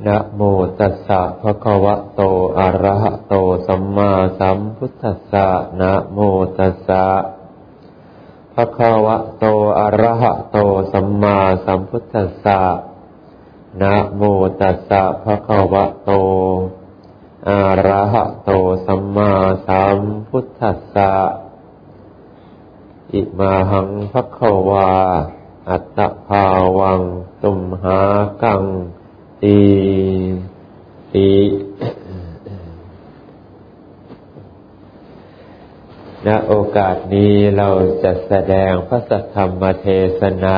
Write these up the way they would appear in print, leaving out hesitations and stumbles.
นะโมตัสสะภะคะวะโตอะระหะโตสัมมาสัมพุทธัสสะนะโมตัสสะภะคะวะโตอะระหะโตสัมมาสัมพุทธัสสะนะโมตัสสะภะคะวะโตอะระหะโตสัมมาสัมพุทธัสสะอิมาหังภะคะวาอัตตภาวังตุมหากังติณโอกาสนี้เราจะแสดงพระสัทธรรมเทศนา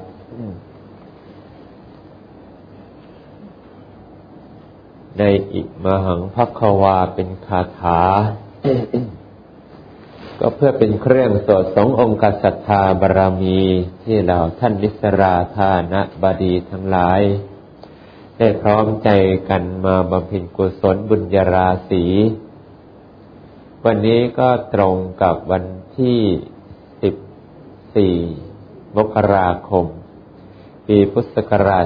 ในอิมาหังภคะวาเป็นคาถา ก็เพื่อเป็นเครื่องสดสององค์ศรัทธาบารมีที่เราท่านนิสราธานะบดีทั้งหลายได้พร้อมใจกันมาบำเพ็ญกุศลบุญญาราศีวันนี้ก็ตรงกับวันที่14มกราคมปีพุทธศักราช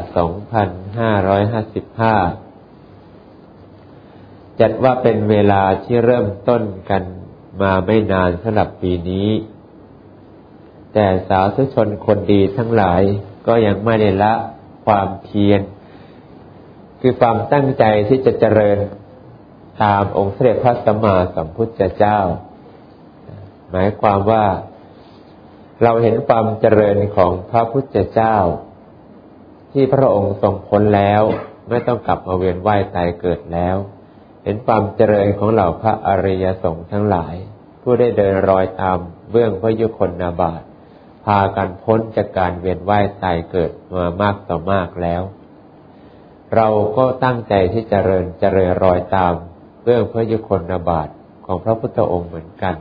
2555จัดว่าเป็นเวลาที่เริ่มต้นกันมาไม่นานสำหรับปีนี้แต่สาธุชนคนดีทั้งหลายก็ยังไม่ได้ละความเพียรคือความตั้งใจที่จะเจริญตามองค์สมเด็จพระสัมมาสัมพุทธเจ้าหมายความว่าเราเห็นความเจริญของพระพุทธเจ้าที่พระองค์ทรงพ้นแล้วไม่ต้องกลับมาเวียนว่ายตายเกิดแล้วเห็นความเจริญของเหล่าพระอริยสงฆ์ทั้งหลายผู้ได้เดินรอยตามเบื้องพระยุคลบาทพากันพ้นจากการเวียนว่ายตายเกิดมามากต่อมากแล้วเราก็ตั้งใจที่เจริญรอยตามเบื้องพระยุคลบาทของพระพุทธองค์เหมือนกัน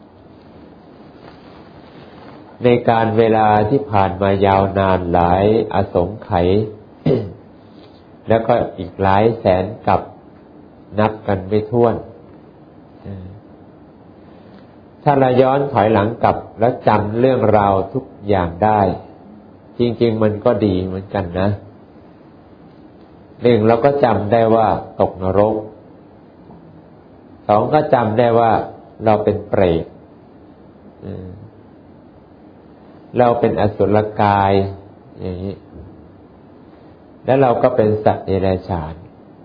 ในการเวลาที่ผ่านมายาวนานหลายอสงไขย แล้วก็อีกหลายแสนกับนับกันไม่ถ้วนถ้าเราย้อนถอยหลังกลับแล้วจำเรื่องราวทุกอย่างได้จริงๆมันก็ดีเหมือนกันนะหนึ่งเราก็จำได้ว่าตกนรกสองก็จำได้ว่าเราเป็นเปรตเราเป็นอสุรกายอย่างนี้แล้วเราก็เป็นสัตว์เดรัจฉาน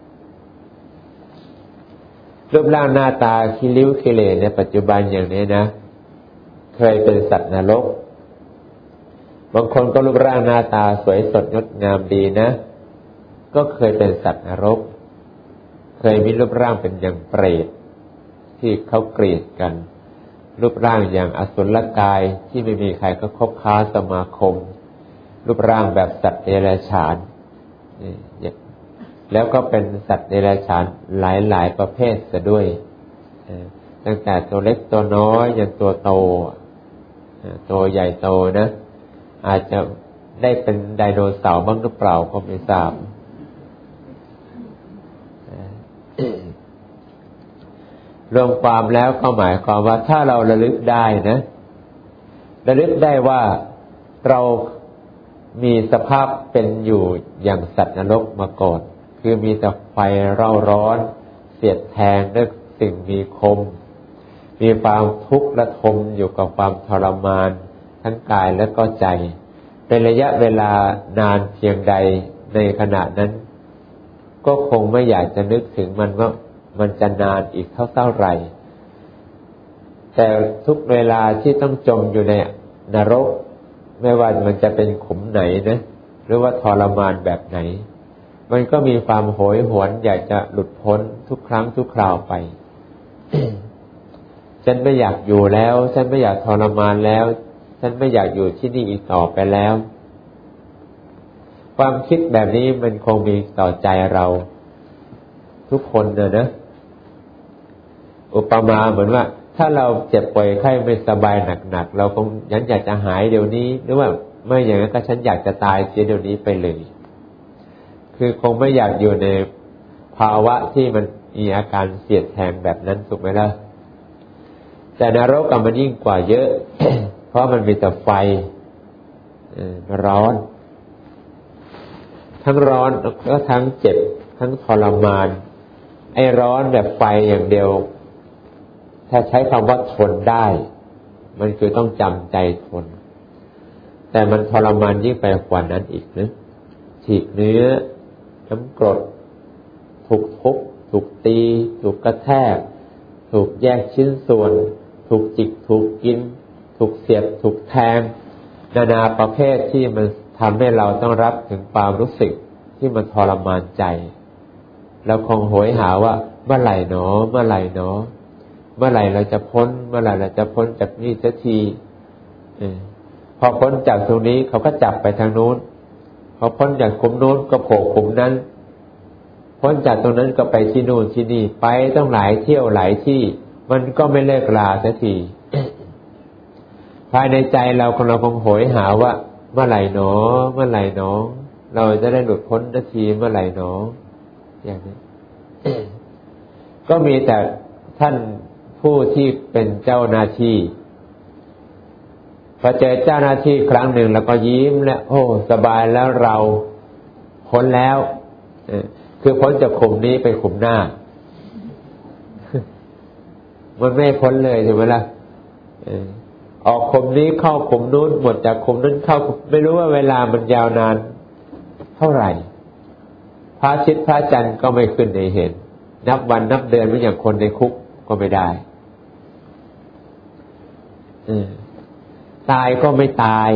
รูปร่างหน้าตาขี้ริ้วขี้เหร่ในปัจจุบันอย่างนี้นะเคยเป็นสัตว์นรกบางคนก็รูปร่างหน้าตาสวยสดงดงามดีนะก็เคยเป็นสัตว์นรกเคยมีรูปร่างเป็นอย่างเปรตที่เขาเกลียดกันรูปร่างอย่างอสุรกายที่ไม่มีใครก็คบค้าสมาคมรูปร่างแบบสัตว์เดรัจฉานแล้วก็เป็นสัตว์เดรัจฉานหลายประเภทซะด้วยตั้งแต่ตัวเล็กตัวน้อยจนตัวโตตัวใหญ่โตนะอาจจะได้เป็นไดโนเสาร์บ้างหรือเปล่าก็ไม่ทราบรวมความแล้วก็หมายความว่าถ้าเราระลึกได้นะระลึกได้ว่าเรามีสภาพเป็นอยู่อย่างสัตว์นรกมาก่อนคือมีแต่ไฟเร่าร้อนเสียดแทงด้วยสิ่งมีคมมีความทุกข์ระทมอยู่กับความทรมานทั้งกายและก็ใจเป็นระยะเวลานานเพียงใดในขณะนั้นก็คงไม่อยากจะนึกถึงมันว่ามันจะนานอีกเท่าไหร่แต่ทุกเวลาที่ต้องจมอยู่ในนรกไม่ว่ามันจะเป็นขุมไหนนะหรือว่าทรมานแบบไหนมันก็มีความโหยหวนอยากจะหลุดพ้นทุกครั้งทุกคราวไป ฉันไม่อยากอยู่แล้วฉันไม่อยากทรมานแล้วฉันไม่อยากอยู่ที่นี่อีกต่อไปแล้วความคิดแบบนี้มันคงมีต่อใจเราทุกคนนะอุปมาเหมือนว่าถ้าเราเจ็บป่วยไข้ไม่สบายหนักๆเราคงอยากจะหายเดี๋ยวนี้หรือว่าไม่อย่างนั้นก็ฉันอยากจะตายเสียเดี๋ยวนี้ไปเลยคือคงไม่อยากอยู่ในภาวะที่มันมีอาการเสียดแทงแบบนั้นถูกไหมล่ะแต่นรกมันยิ่งกว่าเยอะ เพราะมันมีแต่ไฟร้อนทั้งร้อนก็ทั้งเจ็บทั้งทรมานไอ้ร้อนแบบไฟอย่างเดียวถ้าใช้คำว่าทนได้มันคือต้องจำใจทนแต่มันทรมานยิ่งไปกว่านั้นอีกนะฉีกเนื้อน้ำกรดถูกทุบถูกตีถูกกระแทกถูกแยกชิ้นส่วนถูกจิกถูกกินถูกเสียบถูกแทงนานาประเภทที่มันทำให้เราต้องรับถึงความรู้สึกที่มันทรมานใจเราคงโหยหาว่าเมื่อไหร่หนอเมื่อไหร่หนอเมื่อไหร่เราจะพ้นเมื่อไหร่เราจะพ้นจากนี่สักทีพอพ้นจากตรงนี้เขาก็จับไปทางนู้นพอพ้นจากขุมนู้นก็โผล่ขุมนั้นพ้นจากตรงนั้นก็ไปที่นู่นที่นี่ไปต้องหลายเที่ยวหลายที่มันก็ไม่เลิกลาสักที ภายในใจเราคงโหยหาว่าเมื่อไหร่หนอเมื่อไหร่หนอเราจะได้หลุดพ้นสักทีเมื่อไหร่หนออย่างนี้ ก็มีแต่ท่านผู้ที่เป็นเจ้าหน้าที่พอเจอเจ้าหน้าที่ครั้งหนึ่งแล้วก็ยิ้มแล้วโอ้สบายแล้วเราพ้นแล้วคือพ้นจากขุมนี้ไปขุมหน้า มันไม่พ้นเลยใช่ไหมล่ะออกขุมนี้เข้าขุมนู้นหมดจากขุมนู้นเข้าไม่รู้ว่าเวลามันยาวนานเท่าไหร่พระอาทิตย์พระจันทร์ก็ไม่ขึ้นในเห็นนับวันนับเดือนเหมือนอย่างคนในคุกก็ไม่ได้ตายก็ไม่ตาย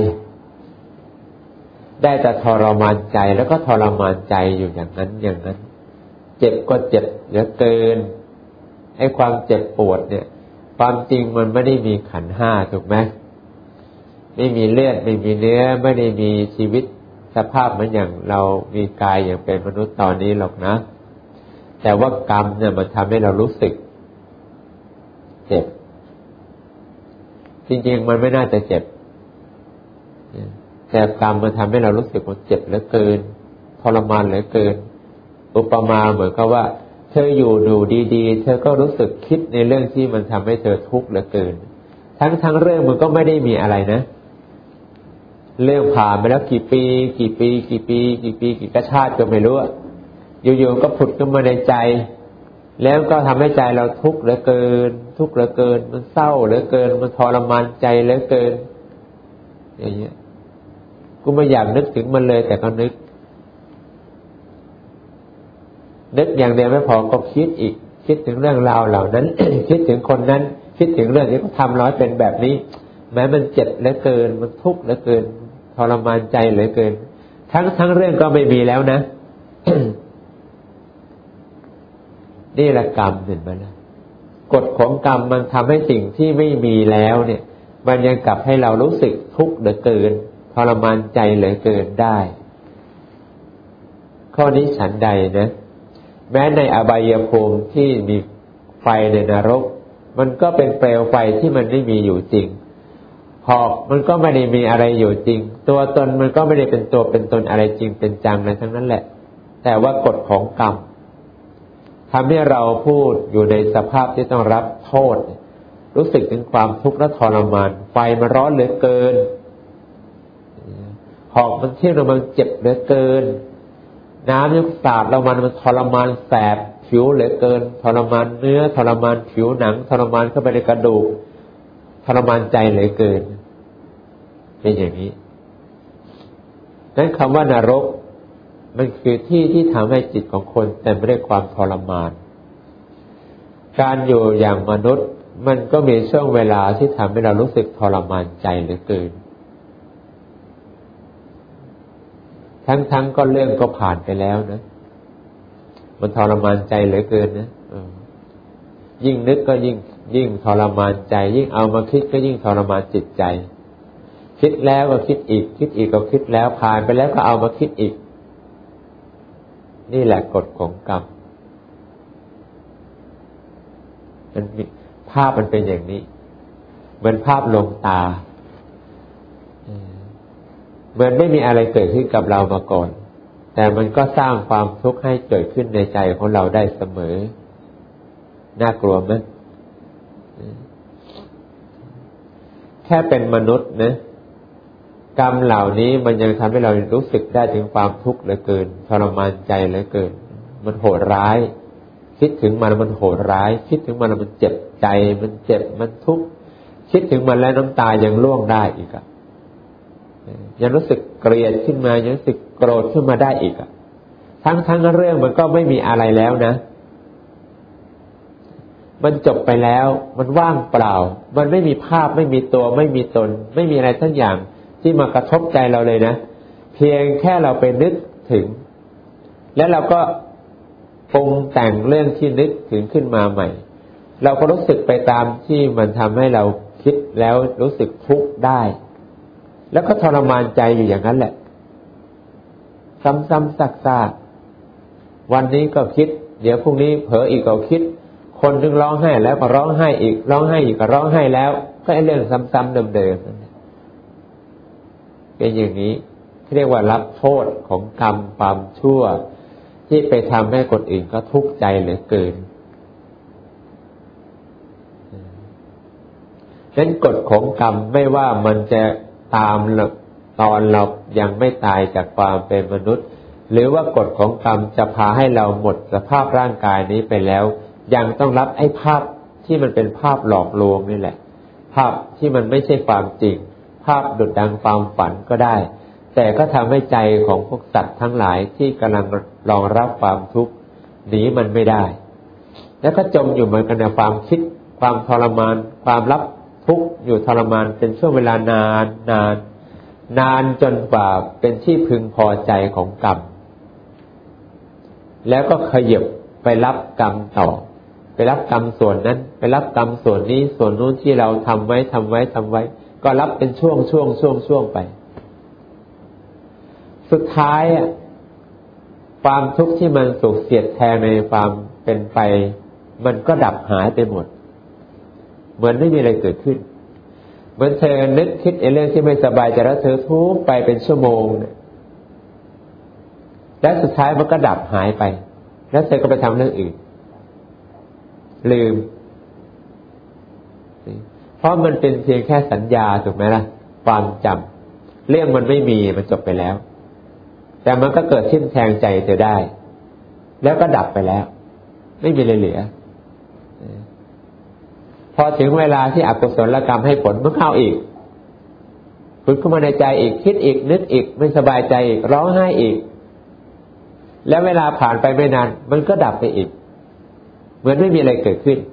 ได้แต่ทรมานใจแล้วก็ทรมานใจอยู่อย่างนั้นอย่างนั้นเจ็บก็เจ็บเหลือเกินไอ้ความเจ็บปวดเนี่ยความจริงมันไม่ได้มีขันธ์ห้าถูกไหมไม่มีเลือดไม่มีเนื้อไม่ได้มีชีวิตสภาพเหมือนอย่างเรามีกายอย่างเป็นมนุษย์ตอนนี้หรอกนะแต่ว่ากรรมเนี่ยมันทำให้เรารู้สึกเจ็บจริงๆมันไม่น่าจะเจ็บแต่กรรมมันทำให้เรารู้สึกว่าเจ็บเหลือเกินทรมานเหลือเกินอุปมาเหมือนกับว่าเธออยู่ดูดีๆเธอก็รู้สึกคิดในเรื่องที่มันทำให้เธอทุกข์เหลือเกินทั้งเรื่องมันก็ไม่ได้มีอะไรนะเรื่องผ่านไปแล้วกี่ปีกี่กชาติก็ไม่รู้อยู่ๆก็ผุดขึ้นมาในใจแล้วก็ทำให้ใจเราทุกข์เหลือเกินทุกข์เหลือเกินมันเศร้าเหลือเกินมันทรมานใจเหลือเกินอย่างเงี้ยกูไม่อยากนึกถึงมันเลยแต่ก็นึกอย่างเดียวไม่พอก็คิดอีกคิดถึงเรื่องราวเหล่านั้น คิดถึงคนนั้นคิดถึงเรื่องที่เขาทำร้อยเป็นแบบนี้แม้มันเจ็บเหลือเกินมันทุกข์เหลือเกินทรมานใจเหลือเกินทั้งเรื่องก็ไม่มีแล้วนะ นี่แหละกรรมเห็นไหมล่ะกฎของกรรมมันทำให้สิ่งที่ไม่มีแล้วเนี่ยมันยังกลับให้เรารู้สึกทุกข์เหลือเกินทรมานใจเหลือเกินได้ข้อนี้ฉันใดนะแม้ในอบายภูมิที่มีไฟในนรกมันก็เป็นเปลวไฟที่มันไม่มีอยู่จริงหอกมันก็ไม่ได้มีอะไรอยู่จริงตัวตนมันก็ไม่ได้เป็นตัวเป็นตนอะไรจริงเป็นจังอะไรทั้งนั้นแหละแต่ว่ากฎของกรรมทำให้เราพูดอยู่ในสภาพที่ต้องรับโทษรู้สึกถึงความทุกข์และทรมานไฟมันร้อนเหลือเกินหอกมันเที่ยงมันเจ็บเหลือเกินน้ำยังสาดเรามันทรมานแสบผิวเหลือเกินทรมานเนื้อทรมานผิวหนังทรมานเข้าไปในกระดูกทรมานใจเหลือเกินเป็นอย่างนี้นั้นคำว่านรกมันคือที่ทำให้จิตของคนเต็มไปด้วยความทรมานการอยู่อย่างมนุษย์มันก็มีช่วงเวลาที่ทำให้เรารู้สึกทรมานใจเหลือเกินทั้งก็เรื่องก็ผ่านไปแล้วนะมันทรมานใจเหลือเกินนะยิ่งนึกก็ยิ่งทรมานใจยิ่งเอามาคิดก็ยิ่งทรมานจิตใจคิดแล้วก็คิดอีกคิดอีกก็คิดแล้วผ่านไปแล้วก็เอามาคิดอีกนี่แหละกฎของกรรมมันภาพมันเป็นอย่างนี้เหมือนภาพลวงตาเหมือนไม่มีอะไรเกิดขึ้นกับเรามาก่อนแต่มันก็สร้างความทุกข์ให้เกิดขึ้นในใจของเราได้เสมอน่ากลัวไหมแค่เป็นมนุษย์นะกรรมเหล่านี้มันยังทำให้เรารู้สึกได้ถึงความทุกข์เหลือเกินทรมานใจเหลือเกินมันโหดร้ายคิดถึงมันโหดร้ายคิดถึงมันเจ็บใจมันเจ็บมันทุกข์คิดถึงมันแล้วน้ำตายังร่วงได้อีกอ่ะยังรู้สึกเกลียดขึ้นมายังรู้สึกโกรธขึ้นมาได้อีกอ่ะทั้งเรื่องมันก็ไม่มีอะไรแล้วนะมันจบไปแล้วมันว่างเปล่ามันไม่มีภาพไม่มีตัวไม่มีตนไม่มีอะไรทั้งอย่างที่มากระทบใจเราเลยนะเพียงแค่เราไปนึกถึงแล้วเราก็ปรุงแต่งเรื่องที่นึกถึงขึ้นมาใหม่เราก็รู้สึกไปตามที่มันทำให้เราคิดแล้วรู้สึกทุกข์ได้แล้วก็ทรมานใจอยู่อย่างนั้นแหละซ้ำๆซากๆวันนี้ก็คิดเดี๋ยวพรุ่งนี้เผลออีกก็คิดคนนึงร้องไห้แล้วก็ร้องไห้อีกร้องไห้อีกก็ร้องไห้แล้วก็ไอ้เรื่องซ้ำๆเดิมๆเป็นอย่างนี้เรียกว่ารับโทษของกรรมความชั่วที่ไปทำให้คนอื่นก็ทุกข์ใจเหลือเกินฉะนั้นกฎของกรรมไม่ว่ามันจะตามตอนเรายังไม่ตายจากความเป็นมนุษย์หรือว่ากฎของกรรมจะพาให้เราหมดสภาพร่างกายนี้ไปแล้วยังต้องรับไอ้ภาพที่มันเป็นภาพหลอกลวงนี่แหละภาพที่มันไม่ใช่ความจริงภาพดุจดังความฝันก็ได้แต่ก็ทำให้ใจของพวกสัตว์ทั้งหลายที่กำลังรองรับความทุกข์หนีมันไม่ได้แล้วก็จมอยู่เหมือนกันในความคิดความทรมานความรับทุกข์อยู่ทรมานเป็นช่วงเวลนานจนกว่าเป็นที่พึงพอใจของกรรมแล้วก็ขยับไปรับกรรมต่อไปรับกรรมส่วนนั้นไปรับกรรมส่วนนี้ส่วนนู้นที่เราทำไว้ก็รับเป็นช่วงไปสุดท้ายความทุกข์ที่มันสุกเสียดแทงในความเป็นไปมันก็ดับหายไปหมดเหมือนไม่มีอะไรเกิดขึ้นเหมือนเธอนึกคิดเรื่องที่ไม่สบายใจแล้วเธอทุกข์ไปเป็นชั่วโมงและสุดท้ายมันก็ดับหายไปแล้วเธอก็ไปทำเรื่องอื่นลืมเพราะมันเป็นเพียงแค่สัญญาถูกไหมล่ะความจำเรื่องมันไม่มีมันจบไปแล้วแต่มันก็เกิดทิ่มแทงใจเธอได้แล้วก็ดับไปแล้วไม่มีอะไรเหลือพอถึงเวลาที่อกุศลกรรมให้ผลมันเข้าอีกผุดขึ้นมาในใจอีกคิดอีกนึกอีกไม่สบายใจอีกร้องไห้อีกแล้วเวลาผ่านไปไม่นานมันก็ดับไปอีกเหมือนไม่มีอะไรเกิดขึ้น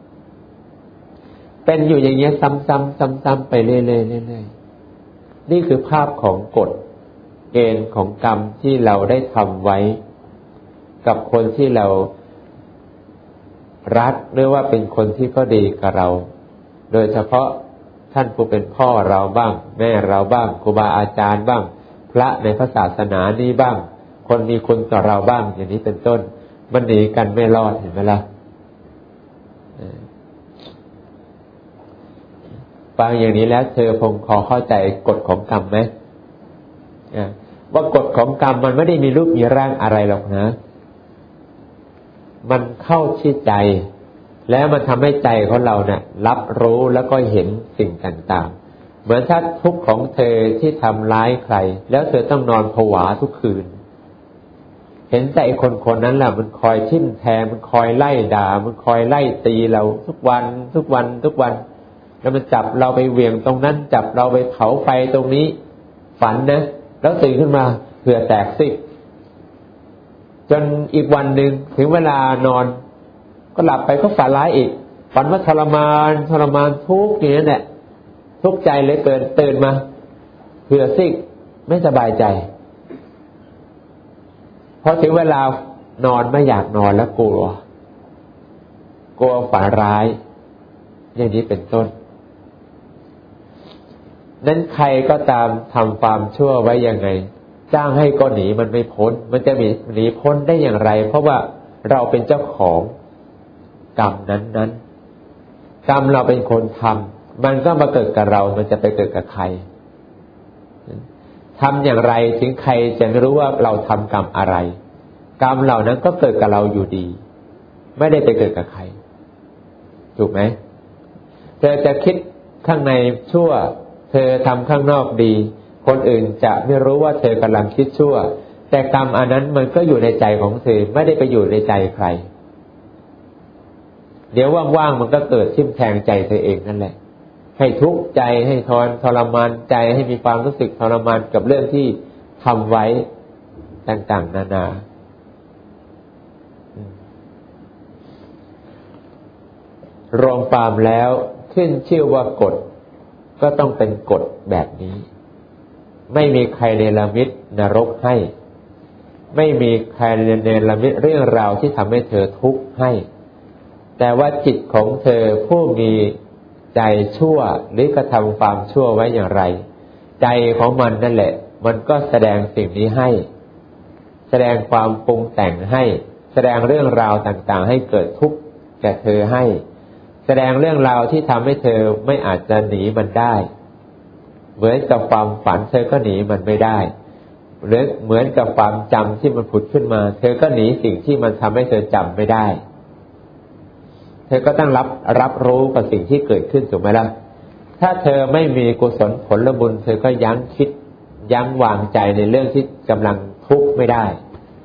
เป็นอยู่อย่างเงี้ยซ้ำๆไปเรื่อยๆนี่คือภาพของกฎเกณฑ์ของกรรมที่เราได้ทำไว้กับคนที่เรารักหรือว่าเป็นคนที่ก็ดีกับเราโดยเฉพาะท่านผู้เป็นพ่อเราบ้างแม่เราบ้างครูบาอาจารย์บ้างพระในพระศาสนานี้บ้างคนมีคุณต่อเราบ้างอย่างนี้เป็นต้นมันหนีกันไม่รอดเห็นไหมล่ะฟังอย่างนี้แล้วเธอคงพอเข้าใจกฎของกรรมไหมว่ากฎของกรรมมันไม่ได้มีรูปมีร่างอะไรหรอกนะมันเข้าที่ใจแล้วมันทำให้ใจของเราเนี่ยรับรู้แล้วก็เห็นสิ่งต่างๆเหมือนถ้าทุกข์ของเธอที่ทำร้ายใครแล้วเธอต้องนอนผวาทุกคืนเห็นแต่คนนั้นแหละมันคอยทิ่มแทงมันคอยไล่ด่ามันคอยไล่ตีเราทุกวันแล้วมันจับเราไปเหวี่ยงตรงนั้นจับเราไปเผาไฟตรงนี้ฝันนะแล้วตื่นขึ้นมาเผื่อแตกซิกจนอีกวันหนึ่งถึงเวลานอนก็หลับไปก็ฝันร้ายอีกฝันว่าทรมานทุกข์อย่างนั้นแหละทุกข์ใจเลยเกินตื่นมาเผื่อซิกไม่สบายใจพอถึงเวลานอนไม่อยากนอนแล้วกลัวฝันร้ายอย่างนี้เป็นต้นนั้นใครก็ตามทำความชั่วไว้ยังไงจ้างให้ก็หนีมันไม่พ้นมันจะหนีพ้นได้อย่างไรเพราะว่าเราเป็นเจ้าของกรรมนั้นกรรมเราเป็นคนทำมันก็มาเกิดกับเรามันจะไปเกิดกับใครทำอย่างไรถึงใครจะไม่รู้ว่าเราทำกรรมอะไรกรรมเหล่านั้นก็เกิดกับเราอยู่ดีไม่ได้ไปเกิดกับใครถูกไหมเธอจะคิดข้างในชั่วเธอทำข้างนอกดีคนอื่นจะไม่รู้ว่าเธอกำลังคิดชั่วแแต่กรรมอันนั้นมันก็อยู่ในใจของเธอไม่ได้ไปอยู่ในใจใครเดี๋ยวว่างๆมันก็เกิดทิ่มแทงใจเธอเองนั่นแหละให้ทุกข์ใจให้ทรมานใจให้มีความรู้สึกทรมานกับเรื่องที่ทำไว้ต่างๆนานารวมความแล้วขึ้นชื่อว่ากฎก็ต้องเป็นกฎแบบนี้ไม่มีใครเนรมิตนรกให้ไม่มีใครเนรมิตเรื่องราวที่ทำให้เธอทุกข์ให้แต่ว่าจิตของเธอผู้มีใจชั่วหรือกระทำความชั่วไว้อย่างไรใจของมันนั่นแหละมันก็แสดงสิ่งนี้ให้แสดงความปรุงแต่งให้แสดงเรื่องราวต่างๆให้เกิดทุกข์แก่เธอให้แสดงเรื่องราวที่ทำให้เธอไม่อาจจะหนีมันได้เหมือนกับความฝันเธอก็หนีมันไม่ได้หรือเหมือนกับความจำที่มันผุดขึ้นมาเธอก็หนีสิ่งที่มันทำให้เธอจำไม่ได้เธอก็ต้องรับรู้กับสิ่งที่เกิดขึ้นถูกไหมล่ะถ้าเธอไม่มีกุศลผลบุญเธอก็ยั้งคิดยั้งวางใจในเรื่องที่กำลังทุกข์ไม่ได้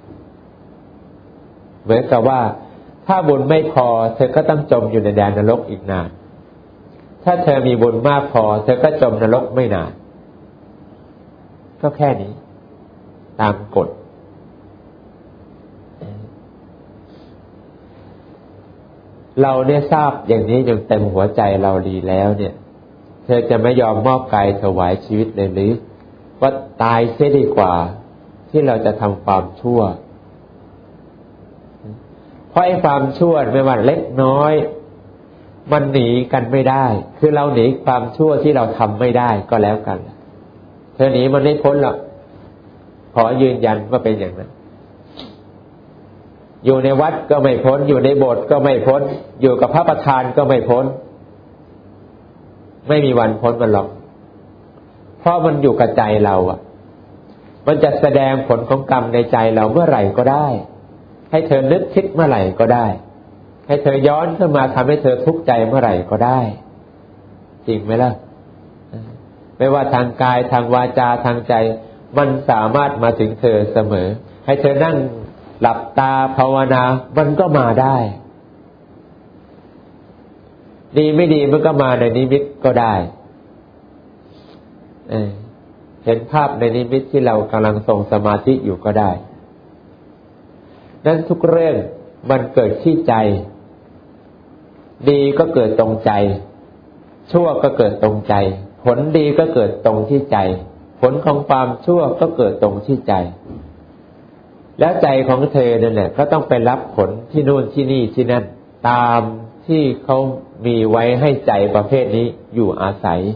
เหมือนกับว่าถ้าบุญไม่พอเธอก็ต้องจมอยู่ในแดนนรกอีกนานถ้าเธอมีบุญมากพอเธอก็จมนรกไม่นานก็แค่นี้ตามกฎเราเนี่ยทราบอย่างนี้จนเต็มหัวใจเราดีแล้วเนี่ยเธอจะไม่ยอมมอบกายถวายชีวิตเลยหรือว่าตายเสียดีกว่าที่เราจะทำความชั่วเพราะไอ้ความชั่วไม่ว่าเล็กน้อยมันหนีกันไม่ได้คือเราหนีความชั่วที่เราทำไม่ได้ก็แล้วกันเธอหนีมันไม่พ้นหรอกขอยืนยันว่าเป็นอย่างนั้นอยู่ในวัดก็ไม่พ้นอยู่ในโบสถ์ก็ไม่พ้นอยู่กับพระประธานก็ไม่พ้นไม่มีวันพ้นมันหรอกเพราะมันอยู่กับใจเราอ่ะมันจะแสดงผลของกรรมในใจเราเมื่อไหร่ก็ได้ให้เธอนึกคิดเมื่อไหร่ก็ได้ให้เธอย้อนขึ้นมาทำให้เธอทุกข์ใจเมื่อไหร่ก็ได้จริงไหมล่ะไม่ว่าทางกายทางวาจาทางใจมันสามารถมาถึงเธอเสมอให้เธอนั่งหลับตาภาวนามันก็มาได้ดีไม่ดีมันก็มาในนิมิตก็ได้เห็นภาพในนิมิตที่เรากำลังทรงสมาธิอยู่ก็ได้นั้นทุกเรื่องมันเกิดที่ใจดีก็เกิดตรงใจชั่วก็เกิดตรงใจผลดีก็เกิดตรงที่ใจผลของความชั่วก็เกิดตรงที่ใจแล้วใจของเธอนั่นแหละก็ต้องไปรับผลที่นู่นที่นี่ที่นั่นตามที่เขามีไว้ให้ใจประเภทนี้อยู่อาศัย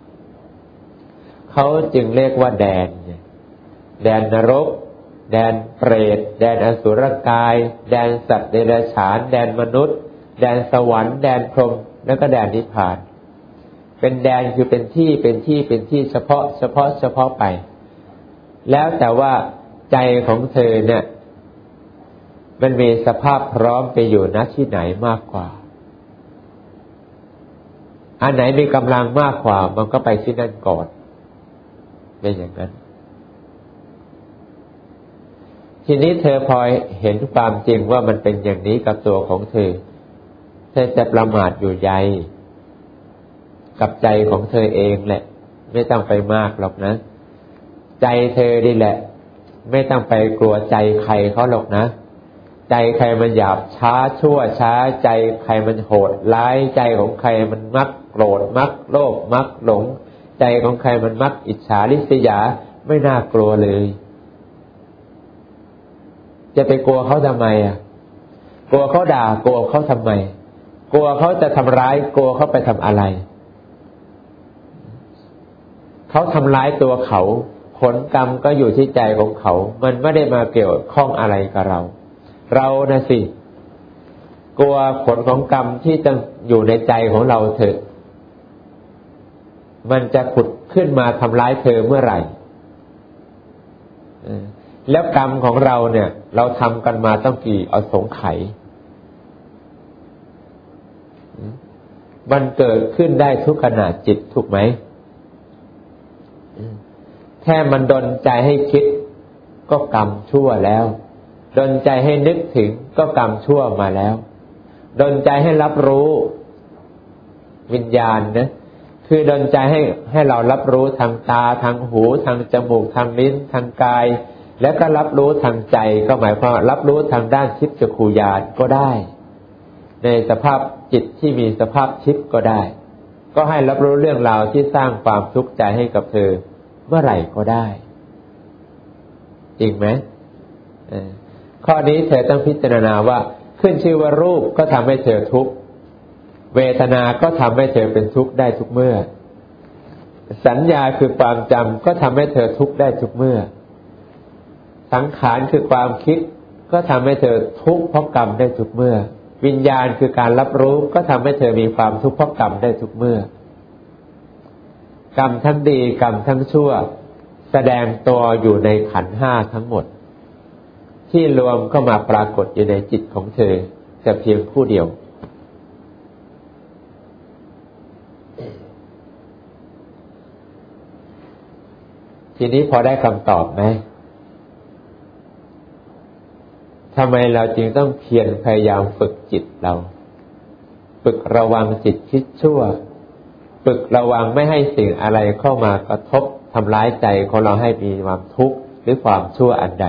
เขาจึงเรียกว่าแดนนรกแดนเปรตแดนอสุรกายแดนสัตว์เดรัจฉานแดนมนุษย์แดนสวรรค์แดนพรหมแล้วก็แดนนิพพานเป็นแดนคือเป็นที่เฉพาะไปแล้วแต่ว่าใจของเธอเนี่ยมันมีสภาพพร้อมไปอยู่ณที่ไหนมากกว่าอันไหนมีกำลังมากกว่ามันก็ไปที่นั่นก่อนเป็นอย่างนั้นทีนี้เธอพอเห็นความจริงว่ามันเป็นอย่างนี้กับตัวของเธอจะประมาทอยู่ใยกับใจของเธอเองแหละไม่ต้องไปมากหรอกนะใจเธอนี่แหละไม่ต้องไปกลัวใจใครเขาหรอกนะใจใครมันหยาบช้าชั่วช้าใจใครมันโหดร้ายใจของใครมันมักโกรธมักโลภมักหลงใจของใครมันมักอิจฉาริษยาไม่น่ากลัวเลยจะไปกลัวเขาทำไมอ่ะกลัวเขาด่ากลัวเขาทำไมกลัวเขาจะทำร้ายกลัวเขาไปทำอะไรเขาทำร้ายตัวเขาผลกรรมก็อยู่ที่ใจของเขามันไม่ได้มาเกี่ยวข้องอะไรกับเรานะสิกลัวผลของกรรมที่จะอยู่ในใจของเราเถอะมันจะผุดขึ้นมาทำร้ายเธอเมื่อไหร่แล้วกรรมของเราเนี่ยเราทำกันมาต้องกี่อสงไขยมันเกิดขึ้นได้ทุกขณะจิตถูกไหมแค่มันดลใจให้คิดก็กรรมชั่วแล้วดลใจให้นึกถึงก็กรรมชั่วมาแล้วดลใจให้รับรู้วิญญาณนะคือดลใจให้เรารับรู้ทางตาทางหูทางจมูกทางลิ้นทางกายแล้วก็รับรู้ทางใจก็หมายความว่ารับรู้ทางด้านทิพย์จักขุญาณก็ได้ในสภาพจิตที่มีสภาพทิพย์ก็ได้ก็ให้รับรู้เรื่องราวที่สร้างความทุกข์ใจให้กับเธอเมื่อไหร่ก็ได้จริงไหมข้อนี้เธอต้องพิจารณาว่าขึ้นชื่อว่ารูปก็ทำให้เธอทุกข์เวทนาก็ทำให้เธอเป็นทุกข์ได้ทุกเมื่อสัญญาคือความจำก็ทำให้เธอทุกข์ได้ทุกเมื่อสังขารคือความคิดก็ทำให้เธอทุกข์เพราะกรรมได้ทุกเมื่อวิญญาณคือการรับรู้ก็ทำให้เธอมีความทุกข์เพราะกรรมได้ทุกเมื่อกรรมทั้งดีกรรมทั้งชั่วแสดงตัวอยู่ในขันธ์ห้าทั้งหมดที่รวมเข้ามาปรากฏอยู่ในจิตของเธอแต่เพียงผู้เดียวทีนี้พอได้คำตอบไหมทำไมเราจึงต้องเพียรพยายามฝึกจิตเราฝึกระวังจิตคิดชั่วฝึกระวังไม่ให้สิ่งอะไรเข้ามากระทบทำร้ายใจของเราให้มีความทุกข์หรือความชั่วอันใด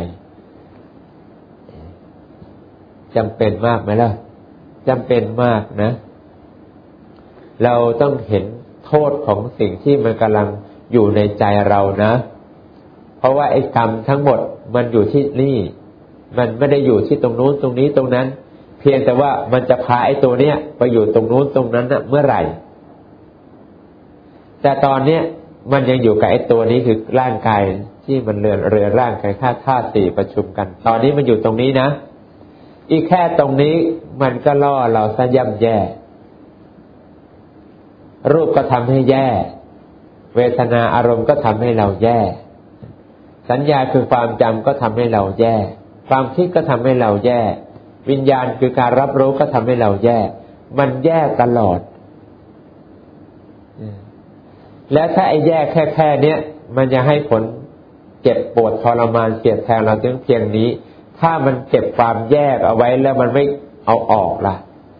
จำเป็นมากไหมล่ะจำเป็นมากนะเราต้องเห็นโทษของสิ่งที่มันกำลังอยู่ในใจเรานะเพราะว่าไอ้กรรมทั้งหมดมันอยู่ที่นี่มันไม่ได้อยู่ที่ตรงนู้นตรงนี้ตรงนั้นเพียงแต่ว่ามันจะพาไอ้ตัวเนี้ยไปอยู่ตรงนู้นตรงนั้นน่ะเมื่อไหร่แต่ตอนเนี้ยมันยังอยู่กับไอ้ตัวนี้คือร่างกายที่มันเรือนร่างกายธาตุสี่ประชุมกันตอนนี้มันอยู่ตรงนี้นะอีกแค่ตรงนี้มันก็ล่อเราซะย่ำแย่รูปก็ทำให้แย่เวทนาอารมณ์ก็ทำให้เราแย่สัญญาคือความจำก็ทำให้เราแย่ความคิดก็ทำให้เราแย่วิญญาณคือการรับรู้ก็ทำให้เราแย่มันแย่ตลอดแล้วถ้าไอ้แย่แค่เนี้ยมันจะให้ผลเจ็บปวดทรมานเสียดแทงเราถึงเพียงนี้ถ้ามันเก็บความแยกเอาไว้แล้วมันไม่เอาออกล่ะ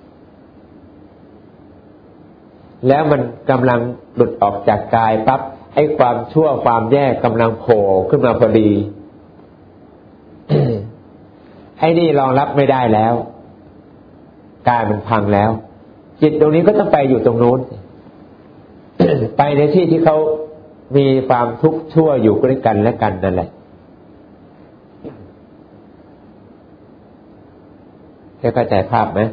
แล้วมันกำลังหลุดออกจากกายปั๊บไอ้ความชั่วความแย่กำลังโผล่ขึ้นมาพอดี ไอ้นี่รองรับไม่ได้แล้วกายมันพังแล้วจิตตรงนี้ก็ต้องไปอยู่ตรงนู้น ไปในที่ที่เขามีความทุกข์ชั่วอยู่ด้วยกันและกันนั่นแหละเข้าใจภาพไหม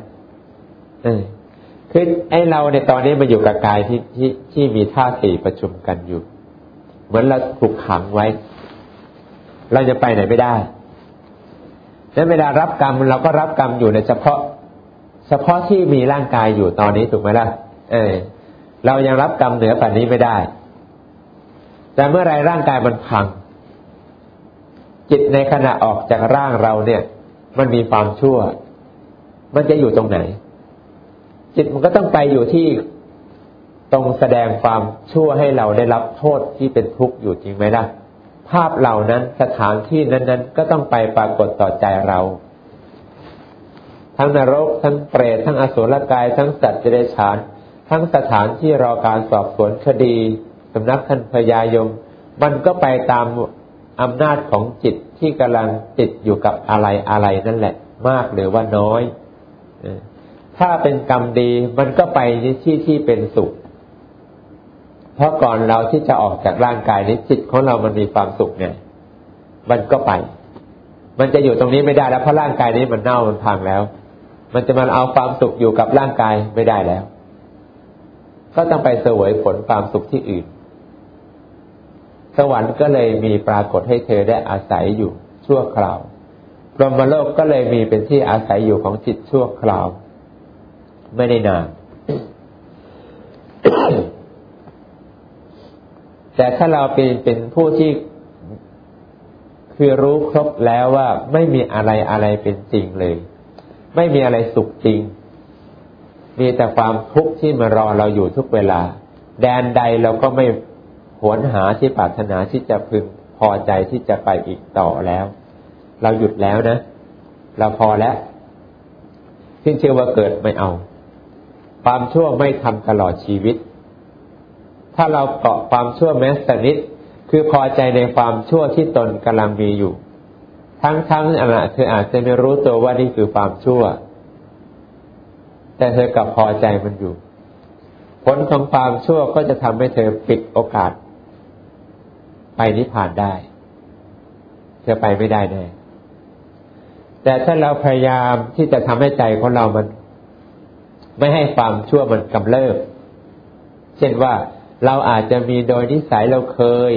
คือไอ้เราในตอนนี้มาอยู่กับกายที่มีธาตุสี่ประชุมกันอยู่เหมือนเราถูกขังไว้เราจะไปไหนไม่ได้แล้วเวลารับกรรมเราก็รับกรรมอยู่ในเฉพาะที่มีร่างกายอยู่ตอนนี้ถูกไหมล่ะเรายังรับกรรมเหนือป่านนี้ไม่ได้แต่เมื่อไรร่างกายมันพังจิตในขณะออกจากร่างเราเนี่ยมันมีความชั่วมันจะอยู่ตรงไหนจิตมันก็ต้องไปอยู่ที่ตรงแสดงความชั่วให้เราได้รับโทษที่เป็นทุกข์อยู่จริงไหมล่ะภาพเหล่านั้นสถานที่นั้นๆก็ต้องไปปรากฏต่อใจเราทั้งนรกทั้งเปรตทั้งอสุรกายทั้งสัตว์เดรัจฉานทั้งสถานที่รอการสอบสวนคดีสำนักท่านพญายมมันก็ไปตามอำนาจของจิตที่กำลังติดอยู่กับอะไรนั่นแหละมากหรือว่าน้อยถ้าเป็นกรรมดีมันก็ไปในที่เป็นสุขเพราะก่อนเราที่จะออกจากร่างกายนี้จิตของเรามันมีความสุขเนี่ยมันก็ไปมันจะอยู่ตรงนี้ไม่ได้แล้วเพราะร่างกายนี้มันเน่ามันพังแล้วมันจะมาเอาความสุขอยู่กับร่างกายไม่ได้แล้วก็ต้องไปเสวยผลความสุขที่อื่นสวรรค์ก็เลยมีปรากฏให้เธอได้อาศัยอยู่ชั่วคราวพรหมโลกก็เลยมีเป็นที่อาศัยอยู่ของจิตชั่วคราวไม่ได้นาน แต่ถ้าเราเป็นผู้ที่คือรู้ครบแล้วว่าไม่มีอะไรเป็นจริงเลยไม่มีอะไรสุขจริงมีแต่ความทุกข์ที่มารอเราอยู่ทุกเวลาแดนใดเราก็ไม่หวนหาที่ปรารถนาที่จะพึงพอใจที่จะไปอีกต่อแล้วเราหยุดแล้วนะเราพอแล้วสิ้นเชื่อว่าเกิดไม่เอาความชั่วไม่ทำตลอดชีวิตถ้าเราเกาะความชั่วแม้สักนิดคือพอใจในความชั่วที่ตนกำลังมีอยู่ทั้งเธออาจจะไม่รู้ตัวว่านี่คือความชั่วแต่เธอกลับพอใจมันอยู่ผลของความชั่วก็จะทำให้เธอปิดโอกาสไปนิพพานได้เธอไปไม่ได้แน่แต่ถ้าเราพยายามที่จะทำให้ใจของเรามันไม่ให้ความชั่วมันกำเริบเช่นว่าเราอาจจะมีโดยนิสัยเราเคย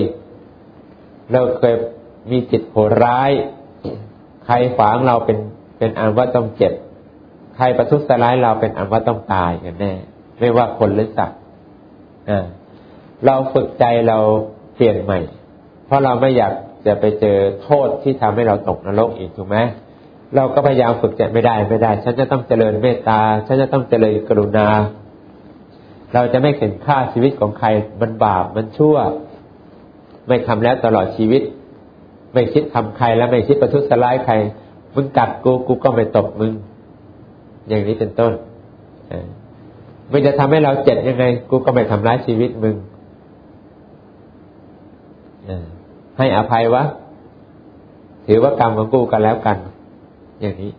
มีจิตโหดร้ายใครขวางเราเป็นอันว่าต้องเจ็บใครประทุษร้ายเราเป็นอันว่าต้องตายกันแน่ไม่ว่าคนหรือสัตว์เราฝึกใจเราเปลี่ยนใหม่เพราะเราไม่อยากจะไปเจอโทษที่ทำให้เราตกนรกอีกถูกไหมเราก็พยายามฝึกใจไม่ได้ฉันจะต้องเจริญเมตตาฉันจะต้องเจริญกรุณาเราจะไม่เข็นฆ่าชีวิตของใครมันบาปมันชั่วไม่ทำแล้วตลอดชีวิตไม่คิดทำใครแล้วไม่คิดประทุษร้ายใครมึงกัดกูก็ไม่ตบมึงอย่างนี้เป็นต้นมันจะทำให้เราเจ็บยังไงกูก็ไม่ทำร้ายชีวิตมึงให้อภัยวะถือว่ากรรมของกูกันแล้วกันอย่างนี้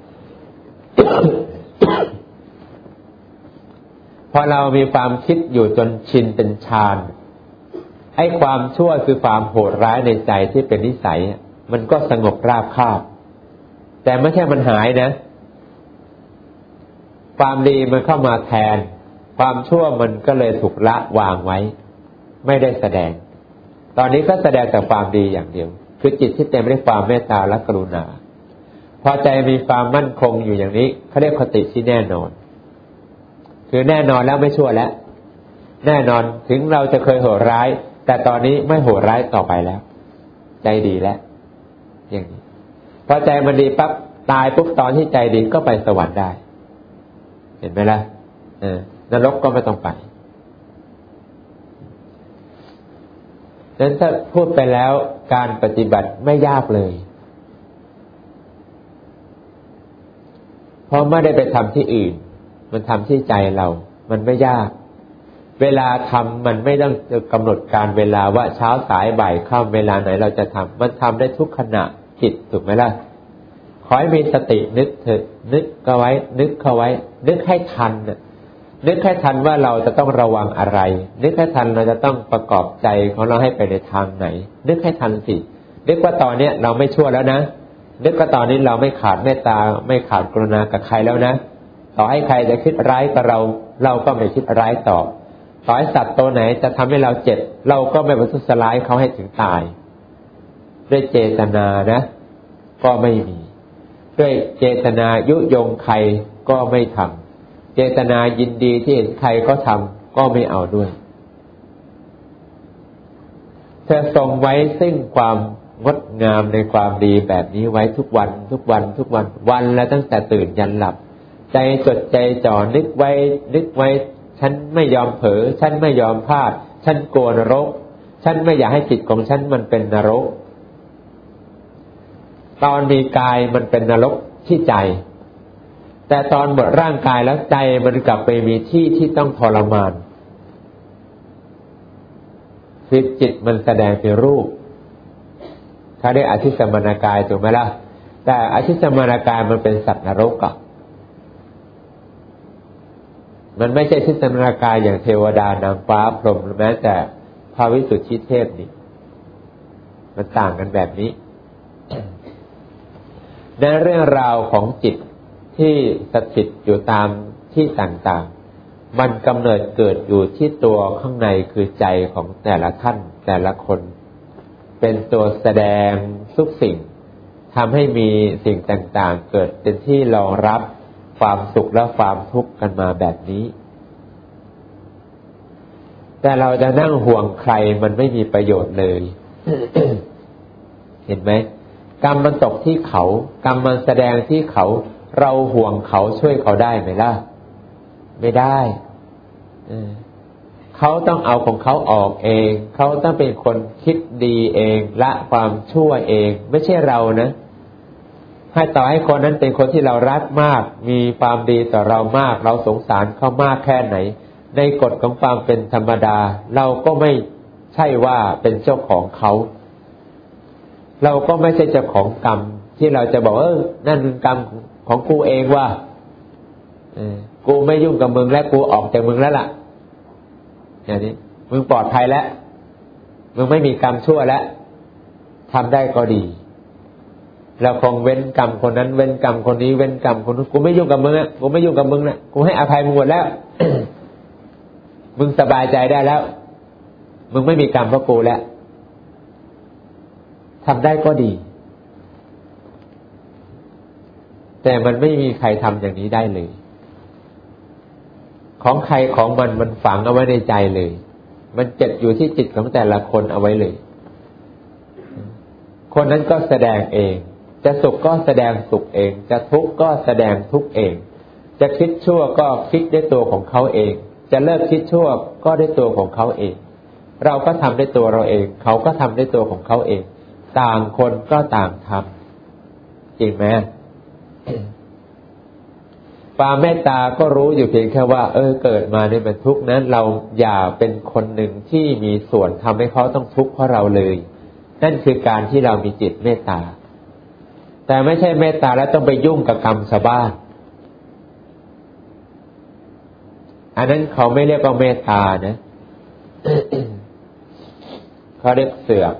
พอเรามีความคิดอยู่จนชินเป็นฌานไอ้ความชั่วคือความโหดร้ายในใจที่เป็นนิสัยมันก็สงบราบคาบแต่ไม่ใช่มันหายนะความดีมันเข้ามาแทนความชั่วมันก็เลยถูกละวางไว้ไม่ได้แสดงตอนนี้ก็แสดงแต่ความดีอย่างเดียวคือจิตที่เต็มไปด้วยความเมตตาและกรุณาพอใจมีความมั่นคงอยู่อย่างนี้เขาเรียกคติที่แน่นอนคือแน่นอนแล้วไม่ชั่วแล้วแน่นอนถึงเราจะเคยโหดร้ายแต่ตอนนี้ไม่โหดร้ายต่อไปแล้วใจดีแล้วอย่างนี้พอใจมันดีปั๊บตายปุ๊บตอนที่ใจดีก็ไปสวรรค์ได้เห็นไหมล่ะนรกก็ไม่ต้องไปฉะนั้นถ้าพูดไปแล้วการปฏิบัติไม่ยากเลยเพราะไม่ได้ไปทำที่อื่นมันทำที่ใจเรามันไม่ยากเวลาทำมันไม่ต้องกำหนดการเวลาว่าเช้าสายบ่ายค่ำเวลาไหนเราจะทำมันทำได้ทุกขณะจิตถูกไหมล่ะขอให้มีสตินึกเถอะนึกเข้าไว้นึกเข้าไว้นึกให้ทันนึกให้ทันว่าเราจะต้องระวังอะไรนึกให้ทันเราจะต้องประกอบใจของเราให้ไปในทางไหนนึกให้ทันสินึกว่าตอนนี้เราไม่ชั่วแล้วนะนึกว่าตอนนี้เราไม่ขาดเมตตาไม่ขาดกรุณากับใครแล้วนะต่อให้ใครจะคิดร้ายกับเราก็ไม่คิดร้ายตอบต่อให้สัตว์ตัวไหนจะทำให้เราเจ็บเราก็ไม่ประทุษร้ายเขาให้ถึงตายด้วยเจตนานะก็ไม่มีด้วยเจตนายุยงใครก็ไม่ทำเจตนายินดีที่เห็นใครก็ทำก็ไม่เอาด้วยเธอทรงไว้ซึ่งความงดงามในความดีแบบนี้ไว้ทุกวันวันละตั้งแต่ตื่นยันหลับใจจดใจจ่อนึกไว้ฉันไม่ยอมเผลอฉันไม่ยอมพลาดฉันกลัวนรกฉันไม่อยากให้จิตของฉันมันเป็นนรกตอนมีกายมันเป็นนรกที่ใจแต่ตอนหมดร่างกายแล้วใจมันกลับไปมีที่ต้องทรมานคือจิตมันแสดงเป็นรูปถ้าได้อธิสมานกายถูกไหมล่ะแต่อธิสมานกายมันเป็นสัตว์นรกอ่ะมันไม่ใช่อธิสมานกายอย่างเทวดานางฟ้าพรหมแม้แต่พระวิสุทธิเทพนี่มันต่างกันแบบนี้ในเรื่องราวของจิตที่สถิตอยู่ตามที่ต่างๆมันกำเนิดเกิดอยู่ที่ตัวข้างในคือใจของแต่ละท่านแต่ละคนเป็นตัวแสดงทุกสิ่งทำให้มีสิ่งต่างๆเกิดเป็นที่รองรับความสุขและความทุกข์กันมาแบบนี้แต่เราจะนั่งห่วงใครมันไม่มีประโยชน์เลย เห็นไหมกรรมมันตกที่เขากรรมมันแสดงที่เขาเราห่วงเขาช่วยเขาได้ไหมล่ะไม่ได้เขาต้องเอาของเขาออกเองเขาต้องเป็นคนคิดดีเองละความชั่วเองไม่ใช่เรานะให้ต่อให้คนนั้นเป็นคนที่เรารักมากมีความดีต่อเรามากเราสงสารเขามากแค่ไหนในกฎของความเป็นธรรมดาเราก็ไม่ใช่ว่าเป็นเจ้าของเขาเราก็ไม่ใช่เจ้าของกรรมที่เราจะบอกนั่นเป็นกรรมของกูเองว่ากูไม่ยุ่งกับมึงและกูออกจากมึงแล้วล่ะอย่างนี้มึงปลอดภัยแล้วมึงไม่มีกรรมชั่วแล้วทำได้ก็ดีเราคงเว้นกรรมคนนั้นเว้นกรรมคนนี้เว้นกรรมคนนู้นกูไม่ยุ่งกับมึงอ่ะกูไม่ยุ่งกับมึงนะกูให้อภัยมึงหมดแล้ว มึงสบายใจได้แล้วมึงไม่มีกรรมเพราะกูแล้วทำได้ก็ดีแต่มันไม่มีใครทำอย่างนี้ได้เลยของใครของมันฝังเอาไว้ในใจเลยมันเจ็บอยู่ที่จิตของแต่ละคนเอาไว้เลยคนนั้นก็แสดงเองจะสุขก็แสดงสุขเองจะทุกข์ก็แสดงทุกข์เองจะคิดชั่วก็คิดด้วยตัวของเขาเองจะเลิกคิดชั่วก็ด้วยตัวของเขาเองเราก็ทำด้วยตัวเราเองเขาก็ทำด้วยตัวของเขาเองต่างคนก็ต่างทำจริงไหมความเมตตาก็รู้อยู่เพียงแค่ว่าเกิดมาในเป็นทุกข์นั้นเราอย่าเป็นคนหนึ่งที่มีส่วนทำให้เขาต้องทุกข์เพราะเราเลยนั่นคือการที่เรามีจิตเมตตาแต่ไม่ใช่เมตตาแล้วต้องไปยุ่งกับกรรมชาวบ้านอันนั้นเขาไม่เรียกว่าเมตตานะ เขาเรียกเสือก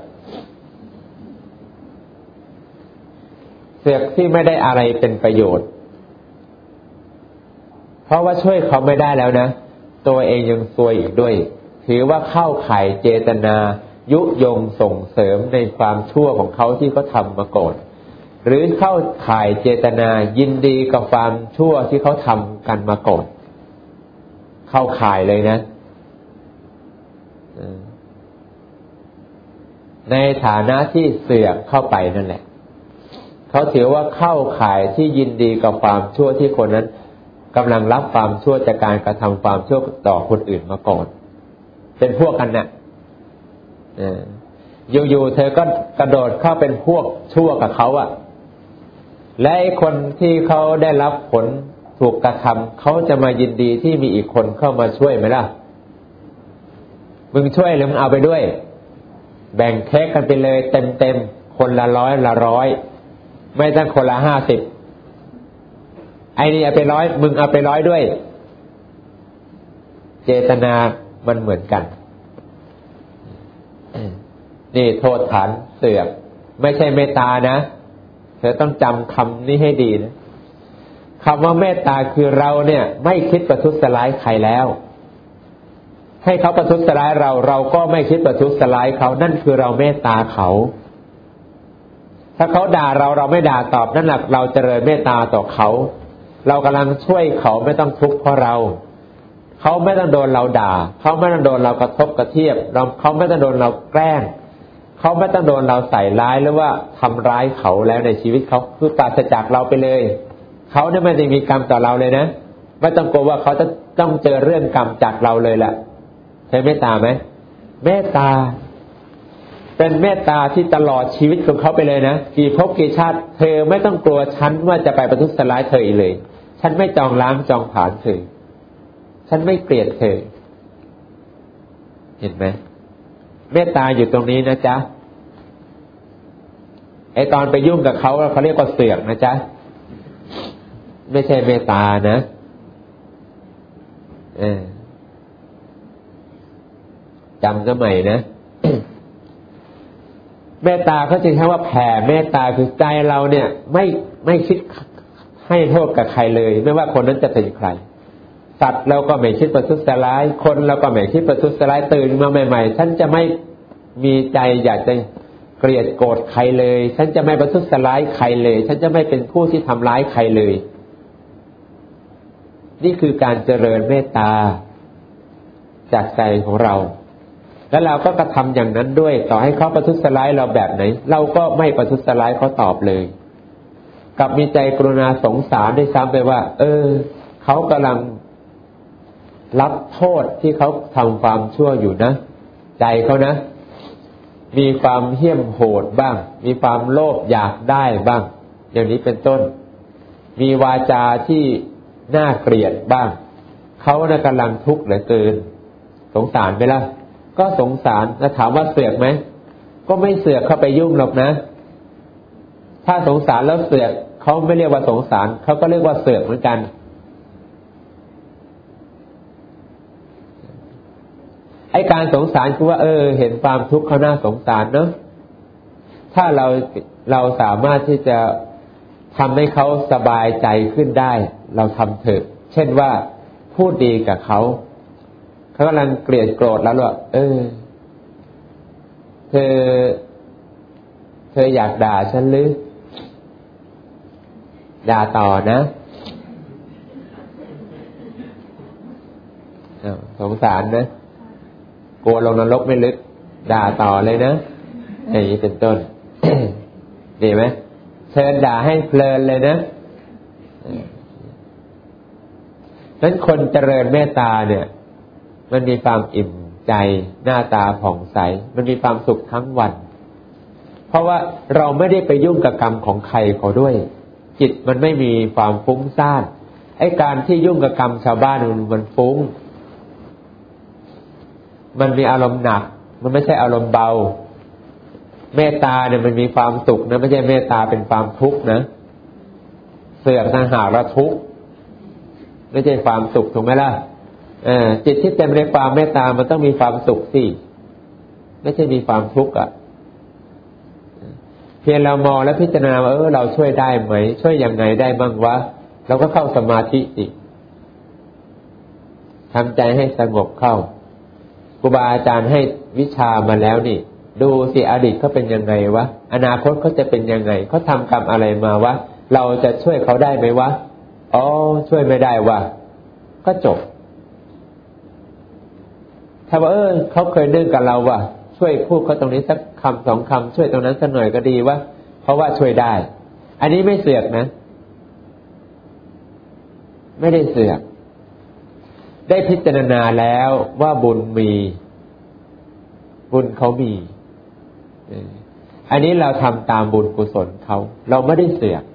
ที่ไม่ได้อะไรเป็นประโยชน์เพราะว่าช่วยเขาไม่ได้แล้วนะตัวเองยังซวยอีกด้วยถือว่าเข้าข่ายเจตนายุยงส่งเสริมในความชั่วของเขาที่เขาทำมาก่อนหรือเข้าข่ายเจตนายินดีกับความชั่วที่เขาทำกันมาก่อนเข้าข่ายเลยนะในฐานะที่เสือกเข้าไปนั่นแหละเขาถือว่าเข้าข่ายที่ยินดีกับความชั่วที่คนนั้นกำลังรับความชั่วจากการกระทำความชั่วต่อคนอื่นมาก่อนเป็นพวกกันนะอยู่ๆเธอก็กระโดดเข้าเป็นพวกชั่วกับเขาอ่ะและไอ้คนที่เขาได้รับผลถูกกระทำเขาจะมายินดีที่มีอีกคนเข้ามาช่วยไหมล่ะมึงช่วยหรือมึงเอาไปด้วยแบ่งเค้กกันไปเลยเต็มคนละ100ไม่ต้องคนละ50ไอ้นี่เอาไป100มึงเอาไป100ด้วยเจตนามันเหมือนกันนี่โทษฐานเสือกไม่ใช่เมตตานะเธอต้องจำคำนี้ให้ดีนะคำว่าเมตตาคือเราเนี่ยไม่คิดประทุษร้ายใครแล้วให้เขาประทุษร้ายเราก็ไม่คิดประทุษร้ายเขานั่นคือเราเมตตาเขาถ้าเขาด่าเราไม่ด่าตอบนั่นแหละเราเจริญเมตตาต่อเขาเรากำลังช่วยเขาไม่ต้องทุกข์เพราะเขาไม่ต้องโดนเราด่าเขาไม่ต้องโดนเรากระทบกระเทียบเขาไม่ต้องโดนเราแกล้งเขาไม่ต้องโดนเราใส่ร้ายหรือว่าทำร้ายเขาแล้วในชีวิตเขาคือปราศจากเราไปเลยเขาเนี่ยไม่ได้มีกรรมต่อเราเลยนะไม่ต้องกลัวว่าเขาจะต้องเจอเรื่องกรรมจากเราเลยแหละใช่เมตตาไหมเมตตาเป็นเมตตาที่ตลอดชีวิตของเขาไปเลยนะกี่ภพกี่ชาติเธอไม่ต้องกลัวฉันว่าจะไปประทุษร้ายเธออีกเลยฉันไม่จองล้างจองผลาญเธอฉันไม่เกลียดเธอเห็นไหมเมตตาอยู่ตรงนี้นะจ๊ะไอตอนไปยุ่งกับเขาเรียกว่าเสือกนะจ๊ะไม่ใช่เมตตานะจำสมัยนะ เมตตาเขาจึงใช้ว่าแผ่เมตตาคือใจเราเนี่ยไม่คิดให้โทษกับใครเลยไม่ว่าคนนั้นจะเป็นใครสัตว์เราก็ไม่คิดประทุษร้ายคนเราก็ไม่คิดประทุษร้ายตื่นมาใหม่ๆฉันจะไม่มีใจอยากจะเกลียดโกรธใครเลยฉันจะไม่ประทุษร้ายใครเลยฉันจะไม่เป็นผู้ที่ทำร้ายใครเลยนี่คือการเจริญเมตตาจากใจของเราแล้วเราก็กระทำอย่างนั้นด้วยต่อให้เขาประทุษร้ายเราแบบไหนเราก็ไม่ประทุษร้ายเขาตอบเลยกับมีใจกรุณาสงสารด้วยซ้ำไปว่าเขากำลังรับโทษที่เขาทำความชั่วอยู่นะใจเขานะมีความเหี้ยมโหดบ้างมีความโลภอยากได้บ้างอย่างนี้เป็นต้นมีวาจาที่น่าเกลียดบ้างเขาน่ะกำลังทุกข์เหลือเกินสงสารไหมล่ะก็สงสารแล้วถามว่าเสือกไหมก็ไม่เสือกเข้าไปยุ่งหรอกนะถ้าสงสารแล้วเสือกเขาไม่เรียกว่าสงสารเขาก็เรียกว่าเสือกเหมือนกันไอ้การสงสารคือว่าเห็นความทุกข์เขาน่าสงสารเนอะถ้าเราสามารถที่จะทำให้เขาสบายใจขึ้นได้เราทำเถอะเช่นว่าพูดดีกับเขากำลังเกลียดโกรธแล้วว่าเธออยากด่าฉันหรือด่าต่อนะสงสารนะกลัวลงนรกไม่ลึกด่าต่อเลยนะอย่างนี้เป็นต้น ดีไหมเชิญด่าให้เพลินเลยนะนั้นคนเจริญเมตตาเนี่ยมันมีความอิ่มใจหน้าตาผ่องใสมันมีความสุขทั้งวันเพราะว่าเราไม่ได้ไปยุ่งกับกรรมของใครเขาด้วยจิตมันไม่มีความฟุ้งซ่านไอ้การที่ยุ่งกับกรรมชาวบ้านมันฟุ้งมันมีอารมณ์หนักมันไม่ใช่อารมณ์เบาเมตตาเนี่ยมันมีความสุขนะไม่ใช่เมตตาเป็นความทุกข์นะเสือกทางหากละทุกข์ไม่ใช่ความสุขถูกไหมล่ะจิตที่เต็มไปด้วยความเมตตามันต้องมีความสุขสิไม่ใช่มีความทุกข์อ่ะเพียงเรามองและพิจารณาว่าเราช่วยได้ไหมช่วยยังไงได้บ้างวะเราก็เข้าสมาธิสิทำใจให้สงบเข้าครูบาอาจารย์ให้วิชามาแล้วนี่ดูสิอดีตเขาเป็นยังไงวะอนาคตเขาจะเป็นยังไงเขาทำกรรมอะไรมาวะเราจะช่วยเขาได้ไหมวะช่วยไม่ได้วะก็จบถ้าว่าเขาเคยเนื่องกับเราวะช่วยพูดเขาตรงนี้สักคำสองคำช่วยตรงนั้นสักหน่อยก็ดีวะเพราะว่าช่วยได้อันนี้ไม่เสือกนะไม่ได้เสือกได้พิจารณาแล้วว่าบุญมีบุญเขามีอันนี้เราทำตามบุญกุศลเขาเราไม่ได้เสือก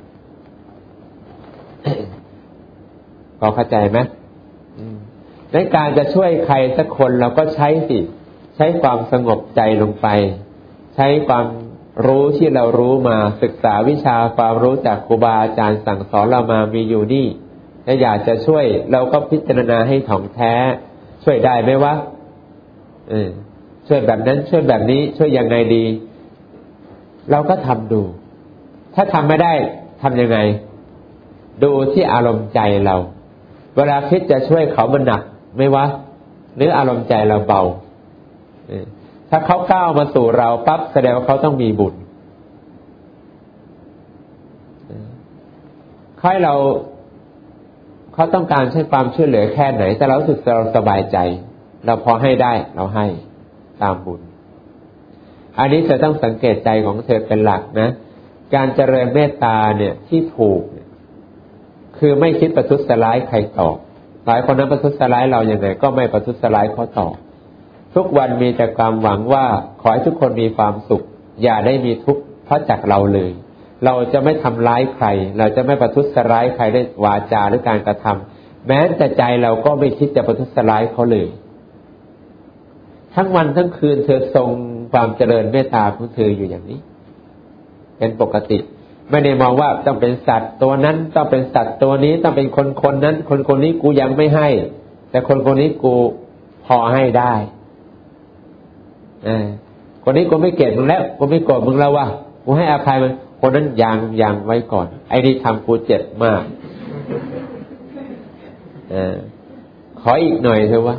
พอเข้าใจไหมในการจะช่วยใครสักคนเราก็ใช้ความสงบใจลงไปใช้ความรู้ที่เรารู้มาศึกษาวิชาความรู้จากครูบาอาจารย์สั่งสอนเรามามีอยู่นี่ถ้าอยากจะช่วยเราก็พิจารณาให้ถ่องแท้ช่วยได้ไหมวะช่วยแบบนั้นช่วยแบบนี้ช่วยยังไงดีเราก็ทำดูถ้าทำไม่ได้ทำยังไงดูที่อารมณ์ใจเราเวลาคิดจะช่วยเขามันหนักไหมวะหรืออารมณ์ใจเราเบาถ้าเขาก้าวมาสู่เราปั๊บแสดงว่าเขาต้องมีบุญค่อยเขาต้องการใช้ความช่วยเหลือแค่ไหนแต่เรารู้สึกเราสบายใจเราพอให้ได้เราให้ตามบุญอันนี้จะต้องสังเกตใจของเธอเป็นหลักนะการเจริญเมตตาเนี่ยที่ถูกคือไม่คิดประทุษร้ายใครตอบหลายคนนั้นประทุษร้ายเราอย่างไรก็ไม่ประทุษร้ายเขาตอบทุกวันมีแต่ความหวังว่าขอให้ทุกคนมีความสุขอย่าได้มีทุกข์เพราะจากเราเลยเราจะไม่ทำร้ายใครเราจะไม่ประทุษร้ายใครด้วยวาจาหรือการกระทำแม้แต่ใจเราก็ไม่คิดจะประทุษร้ายเขาเลยทั้งวันทั้งคืนเธอทรงความเจริญเมตตาของเธออยู่อย่างนี้เป็นปกติไม่ได้มองว่าต้องเป็นสัตว์ตัวนั้นต้องเป็นสัตว์ตัวนี้ต้องเป็นคนนั้นคนนี้กูยังไม่ให้แต่คนนี้กูพอให้ได้คนนี้กูไม่เกลียดมึงแล้วกูไม่โกรธมึงแล้ววะกูให้อภัยมันคนนั้นยังไว้ก่อนไอ้นี่ทำกูเจ็บมากขออีกหน่อยเถอะวะ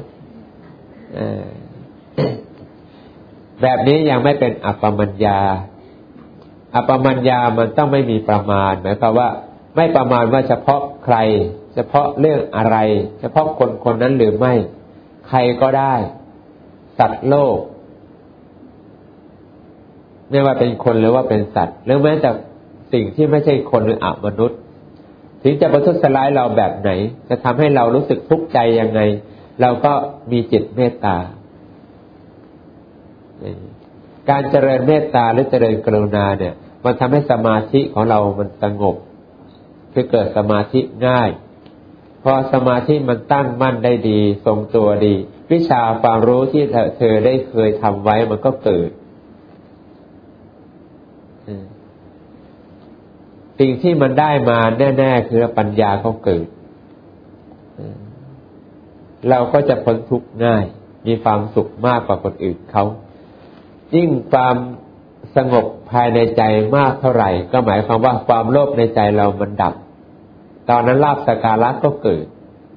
แบบนี้ยังไม่เป็นอัปปมัญญาอัปปมัญญามันต้องไม่มีประมาณหมายความว่าไม่ประมาณว่าเฉพาะใครเฉพาะเรื่องอะไรเฉพาะคนนั้นหรือไม่ใครก็ได้สัตว์โลกไม่ว่าเป็นคนหรือว่าเป็นสัตว์หรือแม้แต่สิ่งที่ไม่ใช่คนหรืออมนุษย์ถึงจะประทุษร้ายเราแบบไหนจะทำให้เรารู้สึกทุกข์ใจยังไงเราก็มีจิตเมตตาการเจริญเมตตาหรือเจริญกรุณาเนี่ยมันทำให้สมาธิของเรามันสงบคือเกิดสมาธิง่ายพอสมาธิมันตั้งมั่นได้ดีทรงตัวดีวิชาความรู้ที่เธอได้เคยทำไว้มันก็เกิดสิ่งที่มันได้มาแน่ๆคือปัญญาเขาเกิดเราก็จะพ้นทุกข์ง่ายมีความสุขมากกว่าคนอื่นเขายิ่งความสงบภายในใจมากเท่าไหร่ก็หมายความว่าความโลภในใจเรามันดับตอนนั้นลาภสักการะก็เกิด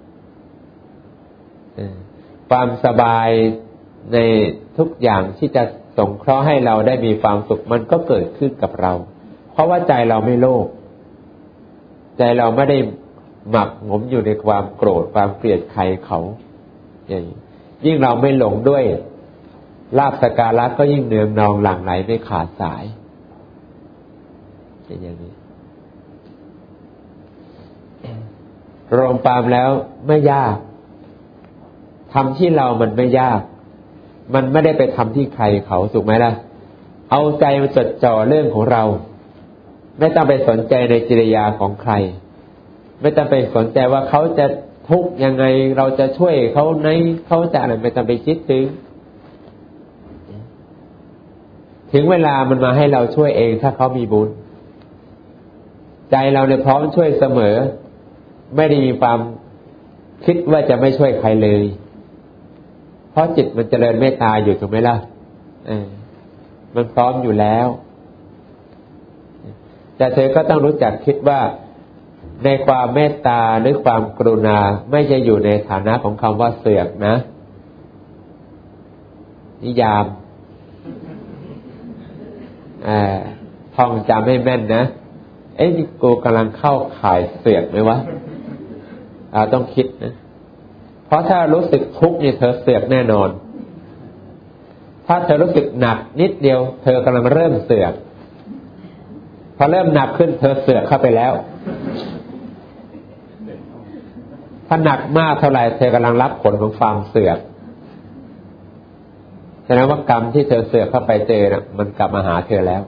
ความสบายในทุกอย่างที่จะสงเคราะห์ให้เราได้มีความสุขมันก็เกิดขึ้นกับเราเพราะว่าใจเราไม่โลภใจเราไม่ได้หมักหมมอยู่ในความโกรธความเกลียดใครเขายิ่งเราไม่หลงด้วยลาภสักการะก็ยิ่งเนืองนองหลั่งไหลไม่ขาดสายอย่างนี้รวมความแล้วไม่ยากทำที่เรามันไม่ยากมันไม่ได้ไปทำที่ใครเขาถูกไหมล่ะเอาใจมาจดจ่อเรื่องของเราไม่ต้องไปสนใจในกิริยาของใครไม่ต้องไปสนใจว่าเขาจะทุกข์ยังไงเราจะช่วยเขาในเขาจะอะไรไม่ต้องไปคิดถึงเวลามันมาให้เราช่วยเองถ้าเขามีบุญใจเราเนี่ยพร้อมช่วยเสมอไม่ได้มีความคิดว่าจะไม่ช่วยใครเลยเพราะจิตมันเจริญเมตตาอยู่ถูกไหมล่ะมันพร้อมอยู่แล้วแต่เธอก็ต้องรู้จักคิดว่าในความเมตตาหรือความกรุณาไม่ใช่อยู่ในฐานะของคำว่าเสือกนะนิยามท่องจำให้แม่นนะนี่กูกำลังเข้าข่ายเสือกไหมวะต้องคิดนะเพราะถ้ารู้สึกทุกข์เนี่ยเธอเสือกแน่นอนถ้าเธอรู้สึกหนักนิดเดียวเธอกำลังเริ่มเสือกพอเริ่มหนักขึ้นเธอเสือกเข้าไปแล้วถ้าหนักมากเท่าไหร่เธอกำลังรับผลของความเสือกแสดงว่ากรรมที่เธอเสือกเข้าไปเจอนะมันกลับมาหาเธอแล้ว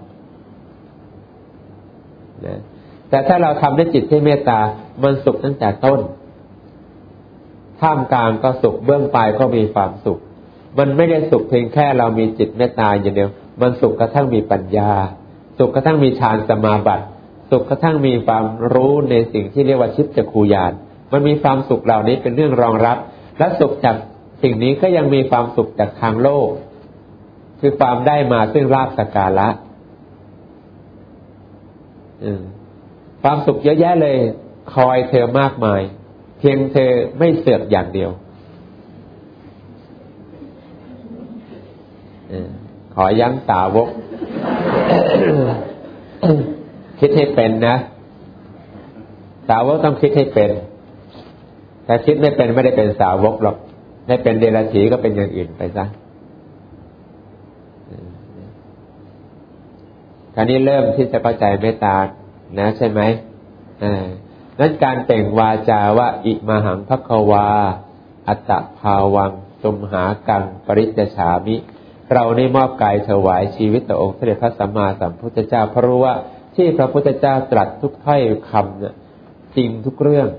นะแต่ถ้าเราทำด้วยจิตที่เมตตามันสุขตั้งแต่ต้นท่ามกลางก็สุขเบื้องปลายก็มีความสุขมันไม่ได้สุขเพียงแค่เรามีจิตเมตตาอย่างเดียวมันสุขกระทั่งมีปัญญาสุขกระทั่งมีฌานสมาบัติสุขกระทั่งมีความรู้ในสิ่งที่เรียกว่าชิตจักขุญาณมันมีความสุขเหล่านี้เป็นเรื่องรองรับและสุขจากสิ่งนี้ก็ยังมีความสุขจากทางโลกคือความได้มาซึ่งลาภสักการะความสุขเยอะแยะเลยคอยเธอมากมายเพียงเธอไม่เสือกอย่างเดียวขอย้ำสาวก คิดให้เป็นนะสาวกต้องคิดให้เป็นแต่คิดไม่เป็นไม่ได้เป็นสาวกหรอกให้เป็นเดรัจฉีก็เป็นอย่างอื่นไปซะคราวนี้เริ่มที่จะเข้าใจเมตตานะใช่ไหมนั้นการเปล่งวาจาว่าอิมหังภควาอัตตภาวังตุมหากังปริจฉามิเราได้มอบกายถวายชีวิตต่อองค์สมเด็จพระสัมมาสัมพุทธเจ้าเพราะรู้ว่าที่พระพุทธเจ้าตรัสทุกถ้อยคำเนี่ยจริงทุกเรื่อง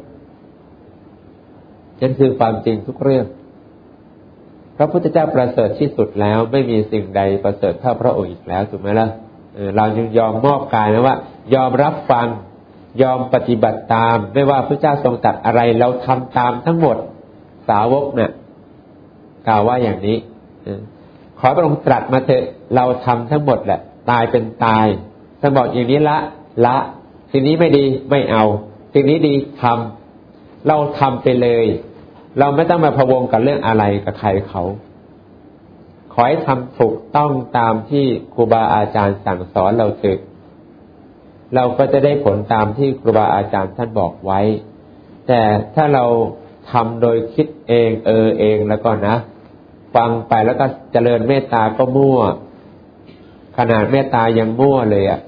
นั่นคือความจริงทุกเรื่องพระพุทธเจ้าประเสริฐที่สุดแล้วไม่มีสิ่งใดประเสริฐเท่าพระองค์อีกแล้วถูกไหมล่ะเราจึงยอมมอบกายนะว่ายอมรับฟังยอมปฏิบัติตามไม่ว่าพระเจ้าทรงตรัสอะไรเราทำตามทั้งหมดสาวกเนี่ยกล่าวว่าอย่างนี้ขอพระองค์ตรัสมาเถอะเราทำทั้งหมดแหละตายเป็นตายท่านบอกอย่างนี้ละสิ่งนี้ไม่ดีไม่เอาสิ่งนี้ดีทำเราทำไปเลยเราไม่ต้องมาพะวงกับเรื่องอะไรกับใครเขาขอให้ทำถูกต้องตามที่ครูบาอาจารย์สั่งสอนเราเถอะเราก็จะได้ผลตามที่ครูบาอาจารย์ท่านบอกไว้แต่ถ้าเราทำโดยคิดเองเองแล้วก็นะฟังไปแล้วก็เจริญเมตตาก็มั่วขนาดเมตตายังมั่วเลยอ่ะ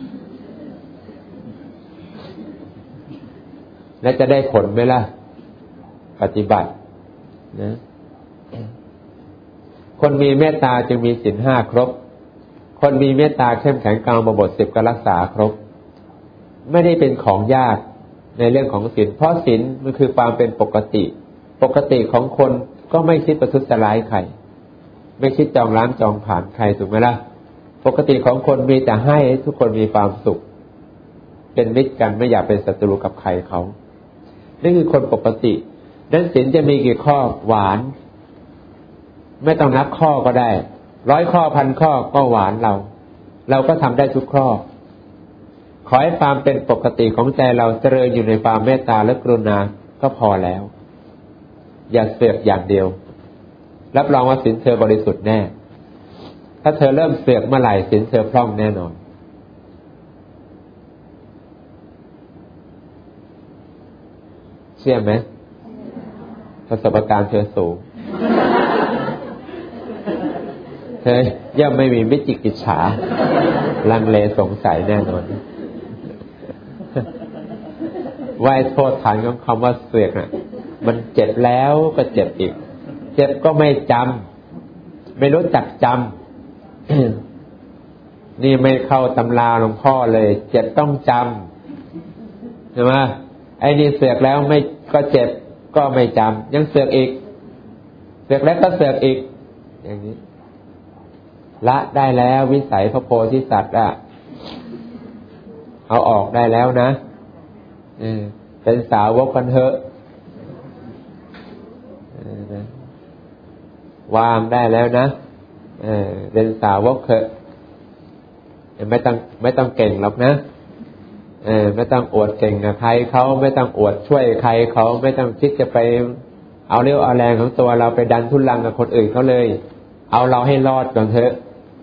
แล้วจะได้ผลไหมล่ะปฏิบัตินะคนมีเมตตาจึงมีศีล 5ครบคนมีเมตตาเข้มแข็งกลางบท10ก็รักษาครบไม่ได้เป็นของยากในเรื่องของศีลเพราะศีลมันคือความเป็นปกติของคนก็ไม่คิดประทุษร้ายใครไม่คิดจองล้างจองผ่านใครถูกไหมล่ะปกติของคนมีแต่ให้ทุกคนมีความสุขเป็นมิตรกันไม่อยากเป็นศัตรูกับใครเขานี่คือคนปกตินั้นศีลจะมีกี่ข้อหวานไม่ต้องนับข้อก็ได้100 ข้อ1,000 ข้อก็หวานเราก็ทำได้ทุกข้อขอให้ความเป็นปกติของใจเราเจริญอยู่ในความเมตตาและกรุณาก็พอแล้วอย่าเสือกอย่างเดียวรับรองว่าศีลเธอบริสุทธิ์แน่ถ้าเธอเริ่มเสือกเมื่อไหร่ศีลเธอพร่องแน่นอนเชื่อไหมประสบการณ์เธอสูงเธอย่อมไม่มีวิจิกิจฉาลังเลสงสัยแน่นอนว่าโทษฐานของคำว่าเสือกน่ะมันเจ็บแล้วก็เจ็บอีกเจ็บก็ไม่จำไม่รู้จักจำนี่ไม่เข้าตำราหลวงพ่อเลยเจ็บต้องจำใช่ไหมไอ้นี่เสือกแล้วไม่ก็เจ็บก็ไม่จำยังเสือกอีกเสือกแล้วก็เสือกอีกอย่างนี้ละได้แล้ววิสัยพระโพธิสัตว์เอาออกได้แล้วนะเป็นสาวกกันเถอะวางได้แล้วนะเป็นสาวกเถอะไม่ต้องเก่งหรอกนะไม่ต้องอวดเก่งกับใครเขาไม่ต้องอวดช่วยใครเขาไม่ต้องคิดจะไปเอาเรี่ยวเอาแรงของตัวเราไปดันทุลังกับคนอื่นเขาเลยเอาเราให้รอดก่อนเถอะ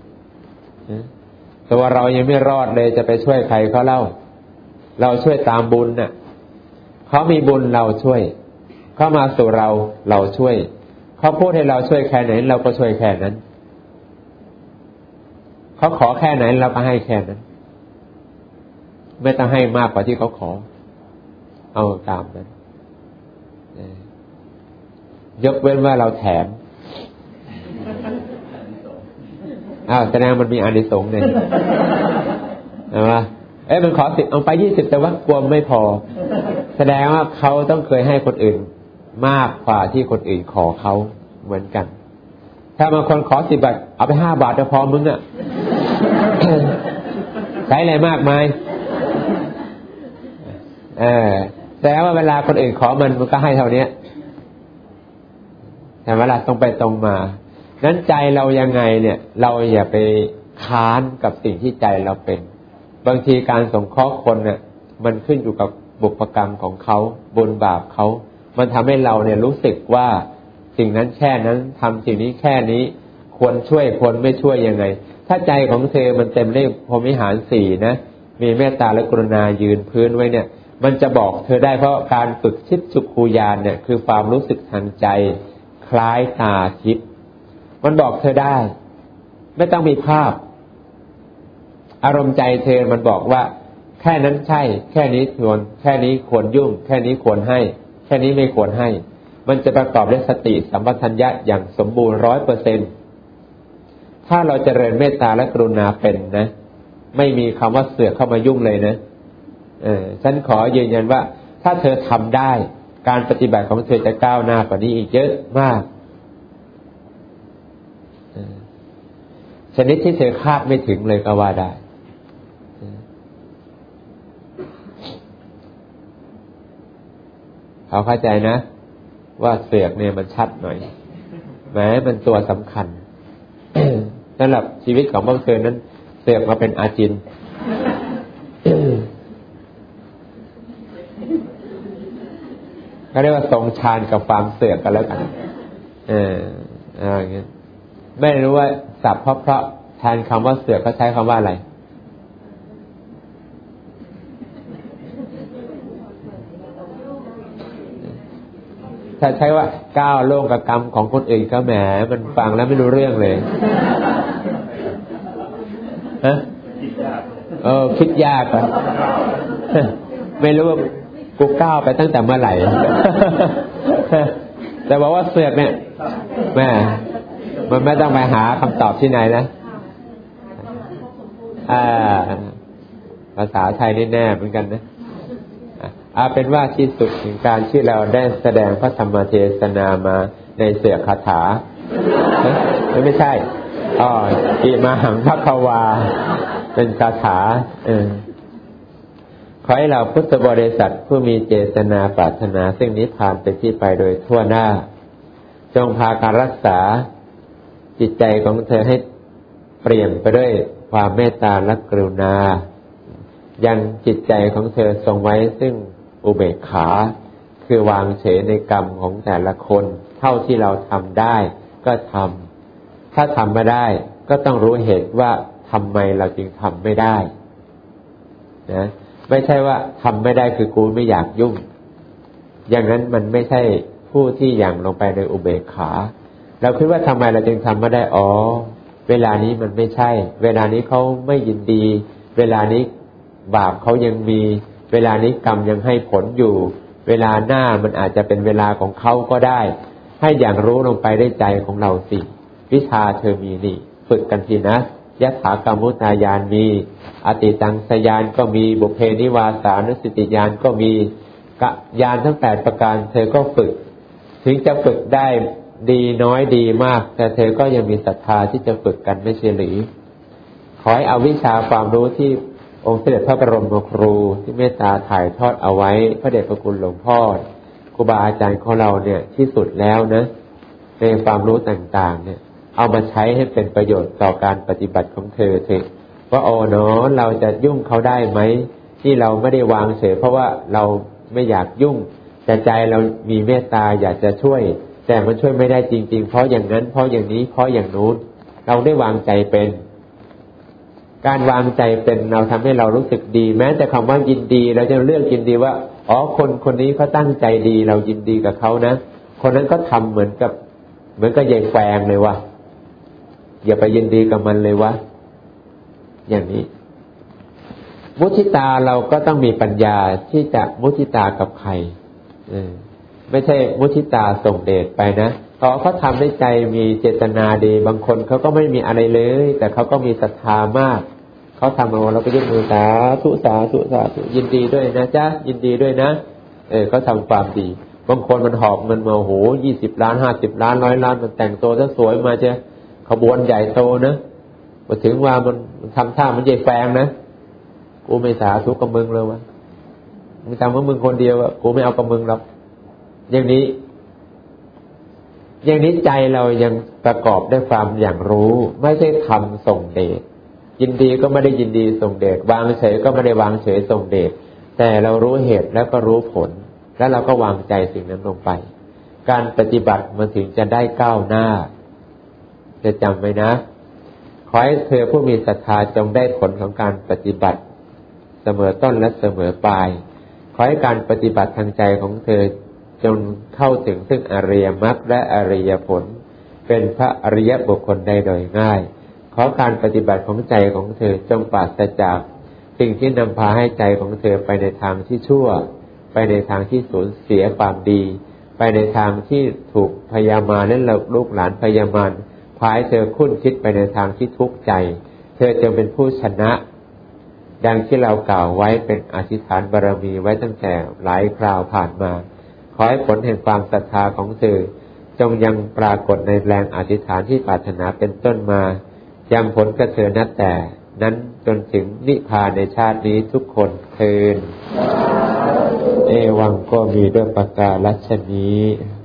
ตัวเรายังไม่รอดเลยจะไปช่วยใครเขาเล่าเราช่วยตามบุญน่ะเขามีบุญเราช่วยเขามาสู่เราช่วยเขาพูดให้เราช่วยแค่ไหนเราก็ช่วยแค่นั้นเขาขอแค่ไหนเราก็ให้แค่นั้นไม่ต้องให้มากกว่าที่เขาขอเอาตามนั้นยกเว้นว่าเราแถมแสดงมันมีอานิสงส์เนี่ยใช่ไหมมันขอ10เอาไป20แต่ว่ากลัวไม่พอแสดงว่าเขาต้องเคยให้คนอื่นมากกว่าที่คนอื่นขอเขาเหมือนกันถ้าบางคนขอ10 บาทเอาไป5 บาทจะพอมึงอ่ะ ใช้อะไรมากมายแสดงว่าเวลาคนอื่นขอมันก็ให้เท่านี้แต่เวลาตรงไปตรงมานั้นใจเรายังไงเนี่ยเราอย่าไปค้านกับสิ่งที่ใจเราเป็นบางทีการสงเคราะห์คนเนี่ยมันขึ้นอยู่กับบุพกรรมของเขาบุญบาปเขามันทำให้เราเนี่ยรู้สึกว่าสิ่งนั้นแค่นั้นทำสิ่งนี้แค่นี้ควรช่วยควรไม่ช่วยยังไงถ้าใจของเธอมันเต็มด้วยพรหมวิหาร4นะมีเมตตาและกรุณายืนพื้นไว้เนี่ยมันจะบอกเธอได้เพราะการฝึกชิตสุขูญาณเนี่ยคือความรู้สึกทางใจคล้ายตาทิพย์มันบอกเธอได้ไม่ต้องมีภาพอารมณ์ใจเธอมันบอกว่าแค่นั้นใช่แค่นี้ควรแค่นี้ควรยุ่งแค่นี้ควรให้แค่นี้ไม่ควรให้มันจะประกอบด้วยสติสัมปชัญญะอย่างสมบูรณ์ 100% ถ้าเราเจริญเมตตาและกรุณาเป็นนะไม่มีคำว่าเสือกเข้ามายุ่งเลยนะฉันขอยืนยันว่าถ้าเธอทำได้การปฏิบัติของเธอจะก้าวหน้ากว่านี้อีกเยอะมากชนิดที่เธอคาดไม่ถึงเลยก็ว่าได้เขาเข้าใจนะว่าเสือกเนี่ยมันชัดหน่อยแม้มันตัวสำคัญ สำหรับชีวิตของบางเธอนั้นเสือกมาเป็นอาจิน เขาเรียกว่าทรงฌานกับความเสือกกันแล้วกันอย่างเงี้ยไม่รู้ว่าศัพท์เพราะแทนคำว่าเสือกเขาใช้คำว่าอะไรถ้าใช้ว่าก้าวล่วงกับกรรมของคนอื่นก็แหมมันฟังแล้วไม่รู้เรื่องเลยฮะคิดยากอ่ะไม่รู้ว่ากูก้าวไปตั้งแต่เมื่อไหร่ แต่บอกว่าเสือกเนี่ยแม่มันไม่ต้องไปหาคำตอบที่ไหนนะภาษาไทยนี่แน่เหมือนกันนะเป็นว่าที่สุดถึงการที่เราได้แสดงพระธรรมเทศนามาในเสือคาถาไม่ใช่อิมาหังภควาเป็นคาถาขอให้เราพุทธบริษัทผู้มีเจตนาปรารถนาซึ่งนิพพานเป็นที่ไปโดยทั่วหน้าจงพาการรักษาจิตใจของเธอให้เปลี่ยนไปด้วยความเมตตาและกรุณายังจิตใจของเธอทรงไว้ซึ่งอุเบกขาคือวางเฉยในกรรมของแต่ละคนเท่าที่เราทำได้ก็ทำถ้าทำไม่ได้ก็ต้องรู้เหตุว่าทำไมเราจึงทำไม่ได้นะไม่ใช่ว่าทำไม่ได้คือกูไม่อยากยุ่งอย่างนั้นมันไม่ใช่ผู้ที่ยังลงไปในอุเบกขาเราคิดว่าทำไมเราจึงทำไม่ได้เวลานี้มันไม่ใช่เวลานี้เขาไม่ยินดีเวลานี้บาปเขายังมีเวลานี้กรรมยังให้ผลอยู่เวลาหน้ามันอาจจะเป็นเวลาของเขาก็ได้ให้อย่างรู้ลงไปได้ใจของเราสิวิชาเธอมีนี่ฝึกกันทีนะยถากรรมุตายานมีอติตังสยานก็มีบุพเพนิวาสานุสติญาณก็มีญาณทั้ง8ประการเธอก็ฝึกถึงจะฝึกได้ดีน้อยดีมากแต่เธอก็ยังมีศรัทธาที่จะฝึกกันไม่ใช่หรือขอให้เอาวิชาความรู้ที่องค์สมเด็จพระบรมครูที่เมตตาถ่ายทอดเอาไว้พระเดชพระคุณหลวงพ่อครูบาอาจารย์ของเราเนี่ยที่สุดแล้วนะในความรู้ต่างๆเนี่ยเอามาใช้ให้เป็นประโยชน์ต่อการปฏิบัติของเธอเถอะว่าเราจะยุ่งเขาได้ไหมที่เราไม่ได้วางเฉยเพราะว่าเราไม่อยากยุ่งแต่ใจเรามีเมตตาอยากจะช่วยแต่มันช่วยไม่ได้จริงๆเพราะอย่างนั้นเพราะอย่างนี้เพราะอย่างนู้นเราได้วางใจเป็นการวางใจเป็นเราทำให้เรารู้สึกดีแม้แต่คำว่ายินดีเราจะเลือกยินดีว่าคนนี้เขาตั้งใจดีเรายินดีกับเขานะคนนั้นก็ทำเหมือนกับยายแฟงเลยวะอย่าไปยินดีกับมันเลยวะอย่างนี้มุทิตาเราก็ต้องมีปัญญาที่จะมุทิตากับใครไม่ใช่มุทิตาส่งเดชไปนะเขาทำด้วยใจมีเจตนาดีบางคนเขาก็ไม่มีอะไรเลยแต่เขาก็มีศรัทธามากเขาทำเราก็ยกมือสาธุสาธุสาธุยินดีด้วยนะจ๊ะยินดีด้วยนะเขาทำความดีบางคนมันหอบเงินมา20 ล้าน50 ล้าน100 ล้านมันแต่งตัวซะสวยมาเจ้าขบวนใหญ่โตนะมาถึงว่ามันทำท่ามันใหญ่แฟงนะกูไม่สาธุกับมึงเลยวะมึงทำกับมึงคนเดียวอะกูไม่เอากับมึงหรอกอย่างนี้ใจเรายังประกอบด้วยความอย่างรู้ไม่ใช่ทำส่งเดชยินดีก็ไม่ได้ยินดีส่งเดชวางเฉยก็ไม่ได้วางเฉยส่งเดชแต่เรารู้เหตุแล้วก็รู้ผลแล้วเราก็วางใจสิ่งนั้นลงไปการปฏิบัติมันถึงจะได้ก้าวหน้าจะจำไว้นะขอให้เธอผู้มีศรัทธาจงได้ผลของการปฏิบัติเสมอต้นและเสมอปลายขอให้การปฏิบัติทางใจของเธอจงเข้าถึงซึ่งอริยมรรคและอริยผลเป็นพระอริยบุคคลได้โดยง่ายขอการปฏิบัติของใจของเธอจงปราศจากสิ่งที่นำพาให้ใจของเธอไปในทางที่ชั่วไปในทางที่สูญเสียความดีไปในทางที่ถูกพยามารและลูกหลานพยามารพาให้เธอคุ้นคิดไปในทางที่ทุกข์ใจเธอจงเป็นผู้ชนะดังที่เรากล่าวไว้เป็นอธิษฐานบารมีไว้ตั้งแต่หลายคราวผ่านมาขอให้ผลแห่งความศรัทธาของเธอจงยังปรากฏในแรงอธิษฐานที่ปรารถนาเป็นต้นมายังผลกระเทือนนับแต่นั้นจนถึงนิพพานในชาตินี้ทุกคนเทอญเอวังก็มีด้วยประกาศฉนี้